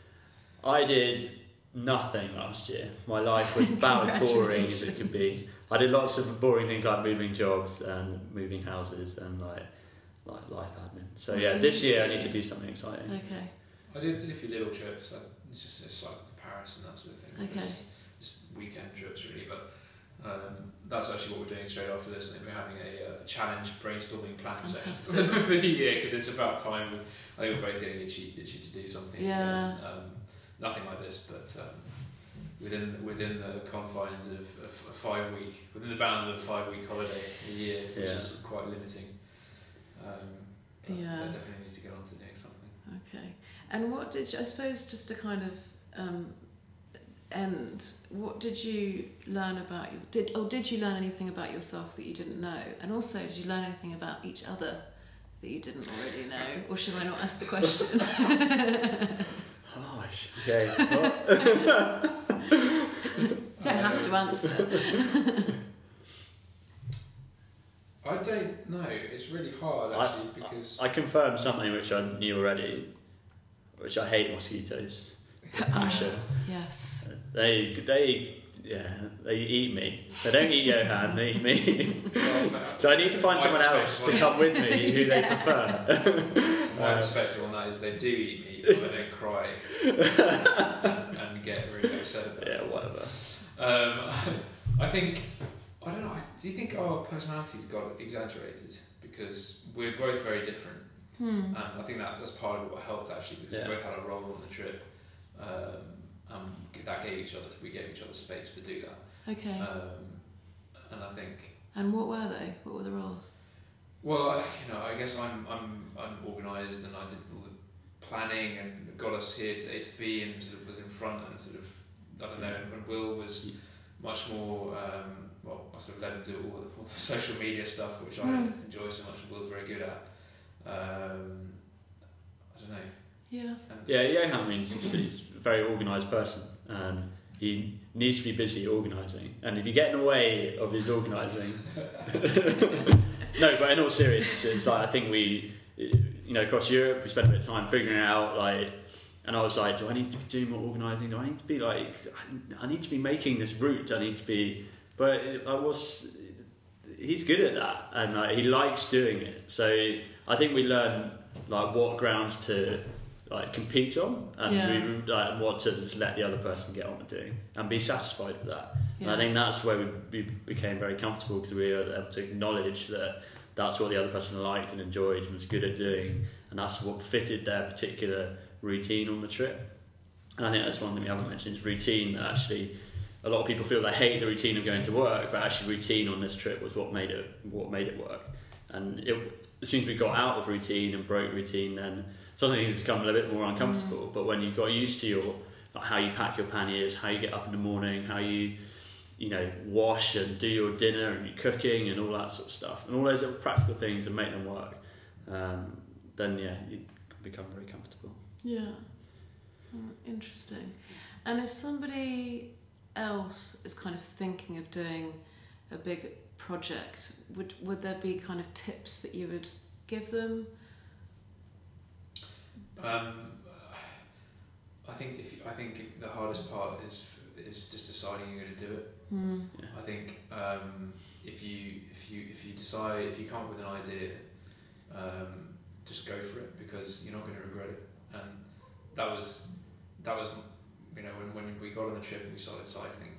I did nothing last year. My life was about as boring as it could be. I did lots of boring things like moving jobs and moving houses and like life admin. So this year I need to do something exciting. Okay. I did a few little trips. It's just like to Paris and that sort of thing. Okay. Just weekend trips really, but that's actually what we're doing straight after this. I think we're having a challenge brainstorming planning session for the year because it's about time. I think we're both getting itchy to do something. Yeah. Nothing like this, but within the confines of a 5 week, within the bounds of a 5 week holiday a year, which is quite limiting. I definitely need to get on to doing something. Okay. And what did you, I suppose, just to kind of end, what did you learn about did you learn anything about yourself that you didn't know? And also, did you learn anything about each other that you didn't already know? Or should I not ask the question? Gosh. Okay. Don't have to answer. I don't know. It's really hard actually because I confirmed something which I knew already, which I hate mosquitoes. Passion. Yes. They eat me. They don't eat Johan, they eat me. So I need to find someone else to come with me who they prefer. My perspective on that is they do eat me, but I don't cry and get really upset about it. Yeah, whatever. I think, I don't know, do you think our personalities got exaggerated? Because we're both very different. And I think that's part of what helped actually, because we both had a role on the trip. That we gave each other space to do that. Okay. And I think. And what were they? What were the roles? Well, you know, I guess I'm organised, and I did all the planning and got us here to A to B, and sort of was in front and sort of, I don't know. And Will was much more. I sort of let him do all the social media stuff, which I enjoy so much, and Will's very good at. I don't know. Yeah. Johan means he's a very organised person, and he needs to be busy organising. And if you get in the way of his organising, no, but in all seriousness, it's like I think we, you know, across Europe, we spent a bit of time figuring it out, like. And I was like, do I need to be doing more organising? Do I need to be like, I need to be making this route. I need to be, but he's good at that, and he likes doing it. So I think we learn like what grounds to like compete on, and we what to just let the other person get on with doing, and be satisfied with that. And I think that's where we became very comfortable, because we were able to acknowledge that that's what the other person liked and enjoyed and was good at doing, and that's what fitted their particular routine on the trip. And I think that's one thing we haven't mentioned, is routine. Actually, a lot of people feel they hate the routine of going to work, but actually routine on this trip was what made it work. And as soon as we got out of routine and broke routine, then something has become a little bit more uncomfortable. But when you got used to how you pack your panniers, how you get up in the morning, how you wash and do your dinner and your cooking and all that sort of stuff, and all those little practical things, and make them work, then you can become very comfortable. Yeah. Interesting. And if somebody else is kind of thinking of doing a big project, would there be kind of tips that you would give them? I think if the hardest part is just deciding you're going to do it. I think if you decide, if you come up with an idea, just go for it, because you're not going to regret it. And that was when we got on the trip and we started cycling,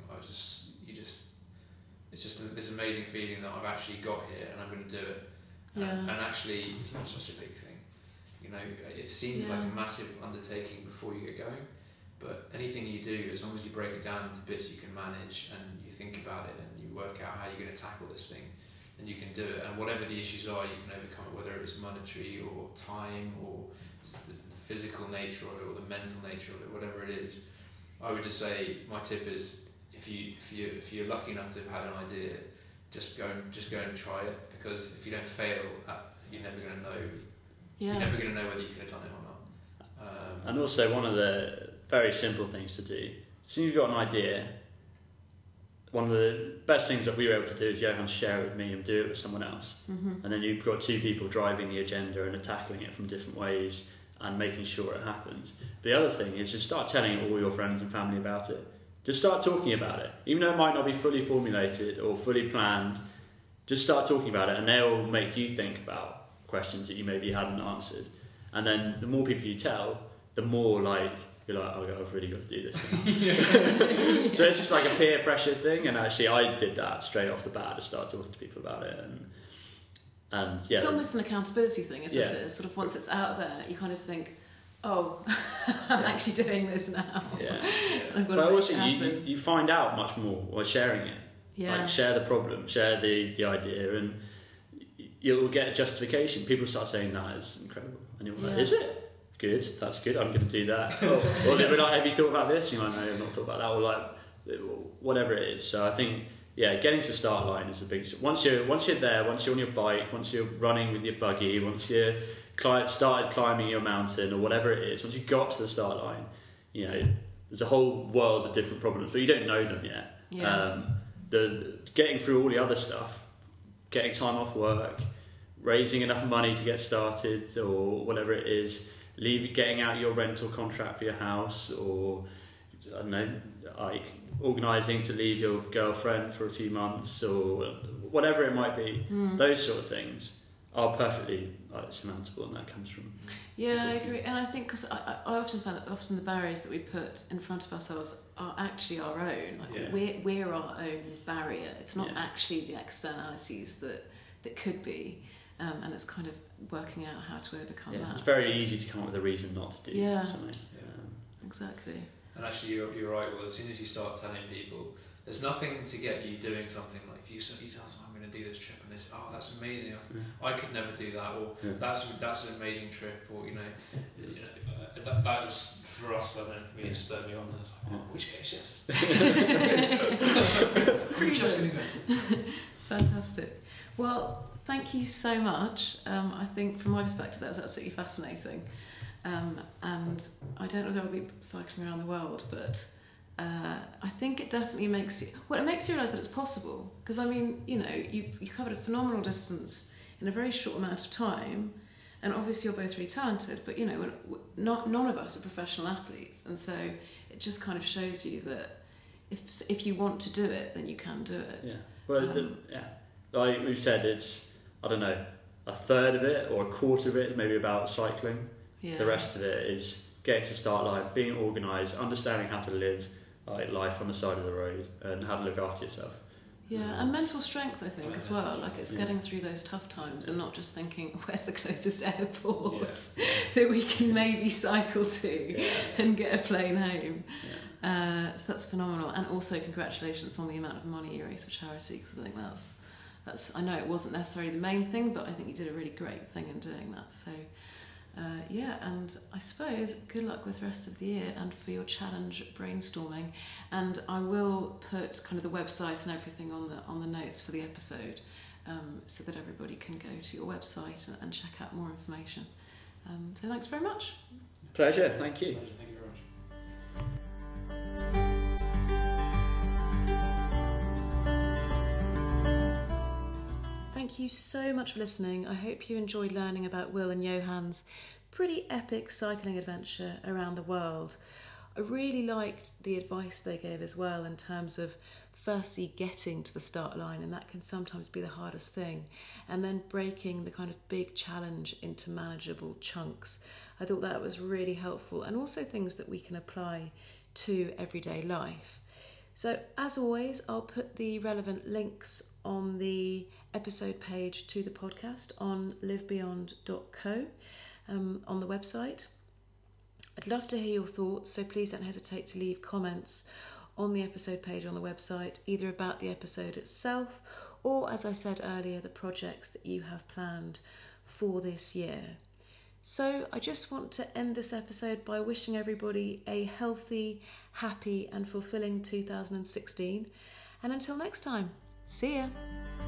it's just this amazing feeling that I've actually got here and I'm going to do it. And actually, it's not such a big thing. It seems like a massive undertaking before you get going, but anything you do, as long as you break it down into bits you can manage and you think about it and you work out how you're going to tackle this thing, then you can do it. And whatever the issues are, you can overcome it, whether it's monetary or time or the physical nature of it or the mental nature of it, whatever it is. I would just say my tip is, if you're lucky enough to have had an idea, just go and try it, because if you don't fail, you're never going to know. You're never going to know whether you could have done it or not. And also, one of the very simple things to do, as soon as you've got an idea, one of the best things that we were able to do is Johan share it with me and do it with someone else. And then you've got two people driving the agenda and tackling it from different ways and making sure it happens. The other thing is just start telling all your friends and family about it. Just start talking about it. Even though it might not be fully formulated or fully planned, just start talking about it, and they'll make you think about questions that you maybe hadn't answered. And then the more people you tell, the more you're like, oh, I've really got to do this now. So it's just like a peer pressure thing, and actually I did that straight off the bat, to start talking to people about it. And yeah, it's almost an accountability thing, isn't it? It's sort of, once it's out there, you kind of think, oh, I'm actually doing this now. But also you find out much more by sharing it. Share the problem, share the idea, and you'll get a justification. People start saying that is incredible, and you're like, is it? Good, that's good, I'm going to do that. Or they'll be like, have you thought about this? You're like, no, I've not thought about that. Or like, whatever it is. So I think, getting to the start line is a big... Once you're there, once you're on your bike, once you're running with your buggy, once you started climbing your mountain or whatever it is, once you got to the start line, there's a whole world of different problems, but you don't know them yet. Getting through all the other stuff, getting time off work, raising enough money to get started, or whatever it is, getting out your rental contract for your house, or I don't know, like organising to leave your girlfriend for a few months, or whatever it might be. Those sort of things are perfectly surmountable, and that comes from... I agree. And I think, because I often find that often the barriers that we put in front of ourselves are actually our own. We're our own barrier. It's not actually the externalities that could be. And it's kind of working out how to overcome that. It's very easy to come up with a reason not to do something. Exactly. And actually, you're right. Well, as soon as you start telling people, there's nothing to get you doing something like, if you tell someone, I'm going to do this trip, and this, that's amazing. I could never do that, or that's an amazing trip, or that just, for us, I don't know, for me, it spurred me on. I was like, which case, yes. Just going to go. Fantastic. Well, thank you so much. I think from my perspective that was absolutely fascinating. And I don't know if I'll be cycling around the world, but I think it definitely makes you... Well, it makes you realise that it's possible. Because, I mean, you covered a phenomenal distance in a very short amount of time, and obviously you're both really talented, but, none of us are professional athletes, and so it just kind of shows you that if you want to do it, then you can do it. Yeah. Well, like we've said, it's, I don't know, a third of it or a quarter of it is maybe about cycling. The rest of it is getting to start line, being organised, understanding how to live life on the side of the road and how to look after yourself. And mental strength, I think, as well. Like, it's getting through those tough times and not just thinking, where's the closest airport that we can maybe cycle to and get a plane home. So that's phenomenal. And also, congratulations on the amount of money you raised for charity, because I think that's I know it wasn't necessarily the main thing, but I think you did a really great thing in doing that. So and I suppose good luck with the rest of the year and for your challenge brainstorming. And I will put kind of the website and everything on the notes for the episode, so that everybody can go to your website and check out more information. So thanks very much. Pleasure, thank you. Pleasure, thank you very much. you so much for listening. I hope you enjoyed learning about Will and Johann's pretty epic cycling adventure around the world. I really liked the advice they gave as well in terms of firstly getting to the start line, and that can sometimes be the hardest thing, and then breaking the kind of big challenge into manageable chunks. I thought that was really helpful, and also things that we can apply to everyday life. So as always, I'll put the relevant links on the episode page to the podcast on livebeyond.co on the website. I'd love to hear your thoughts, so please don't hesitate to leave comments on the episode page on the website, either about the episode itself or, as I said earlier, the projects that you have planned for this year. So I just want to end this episode by wishing everybody a healthy, happy and fulfilling 2016. And until next time, see ya!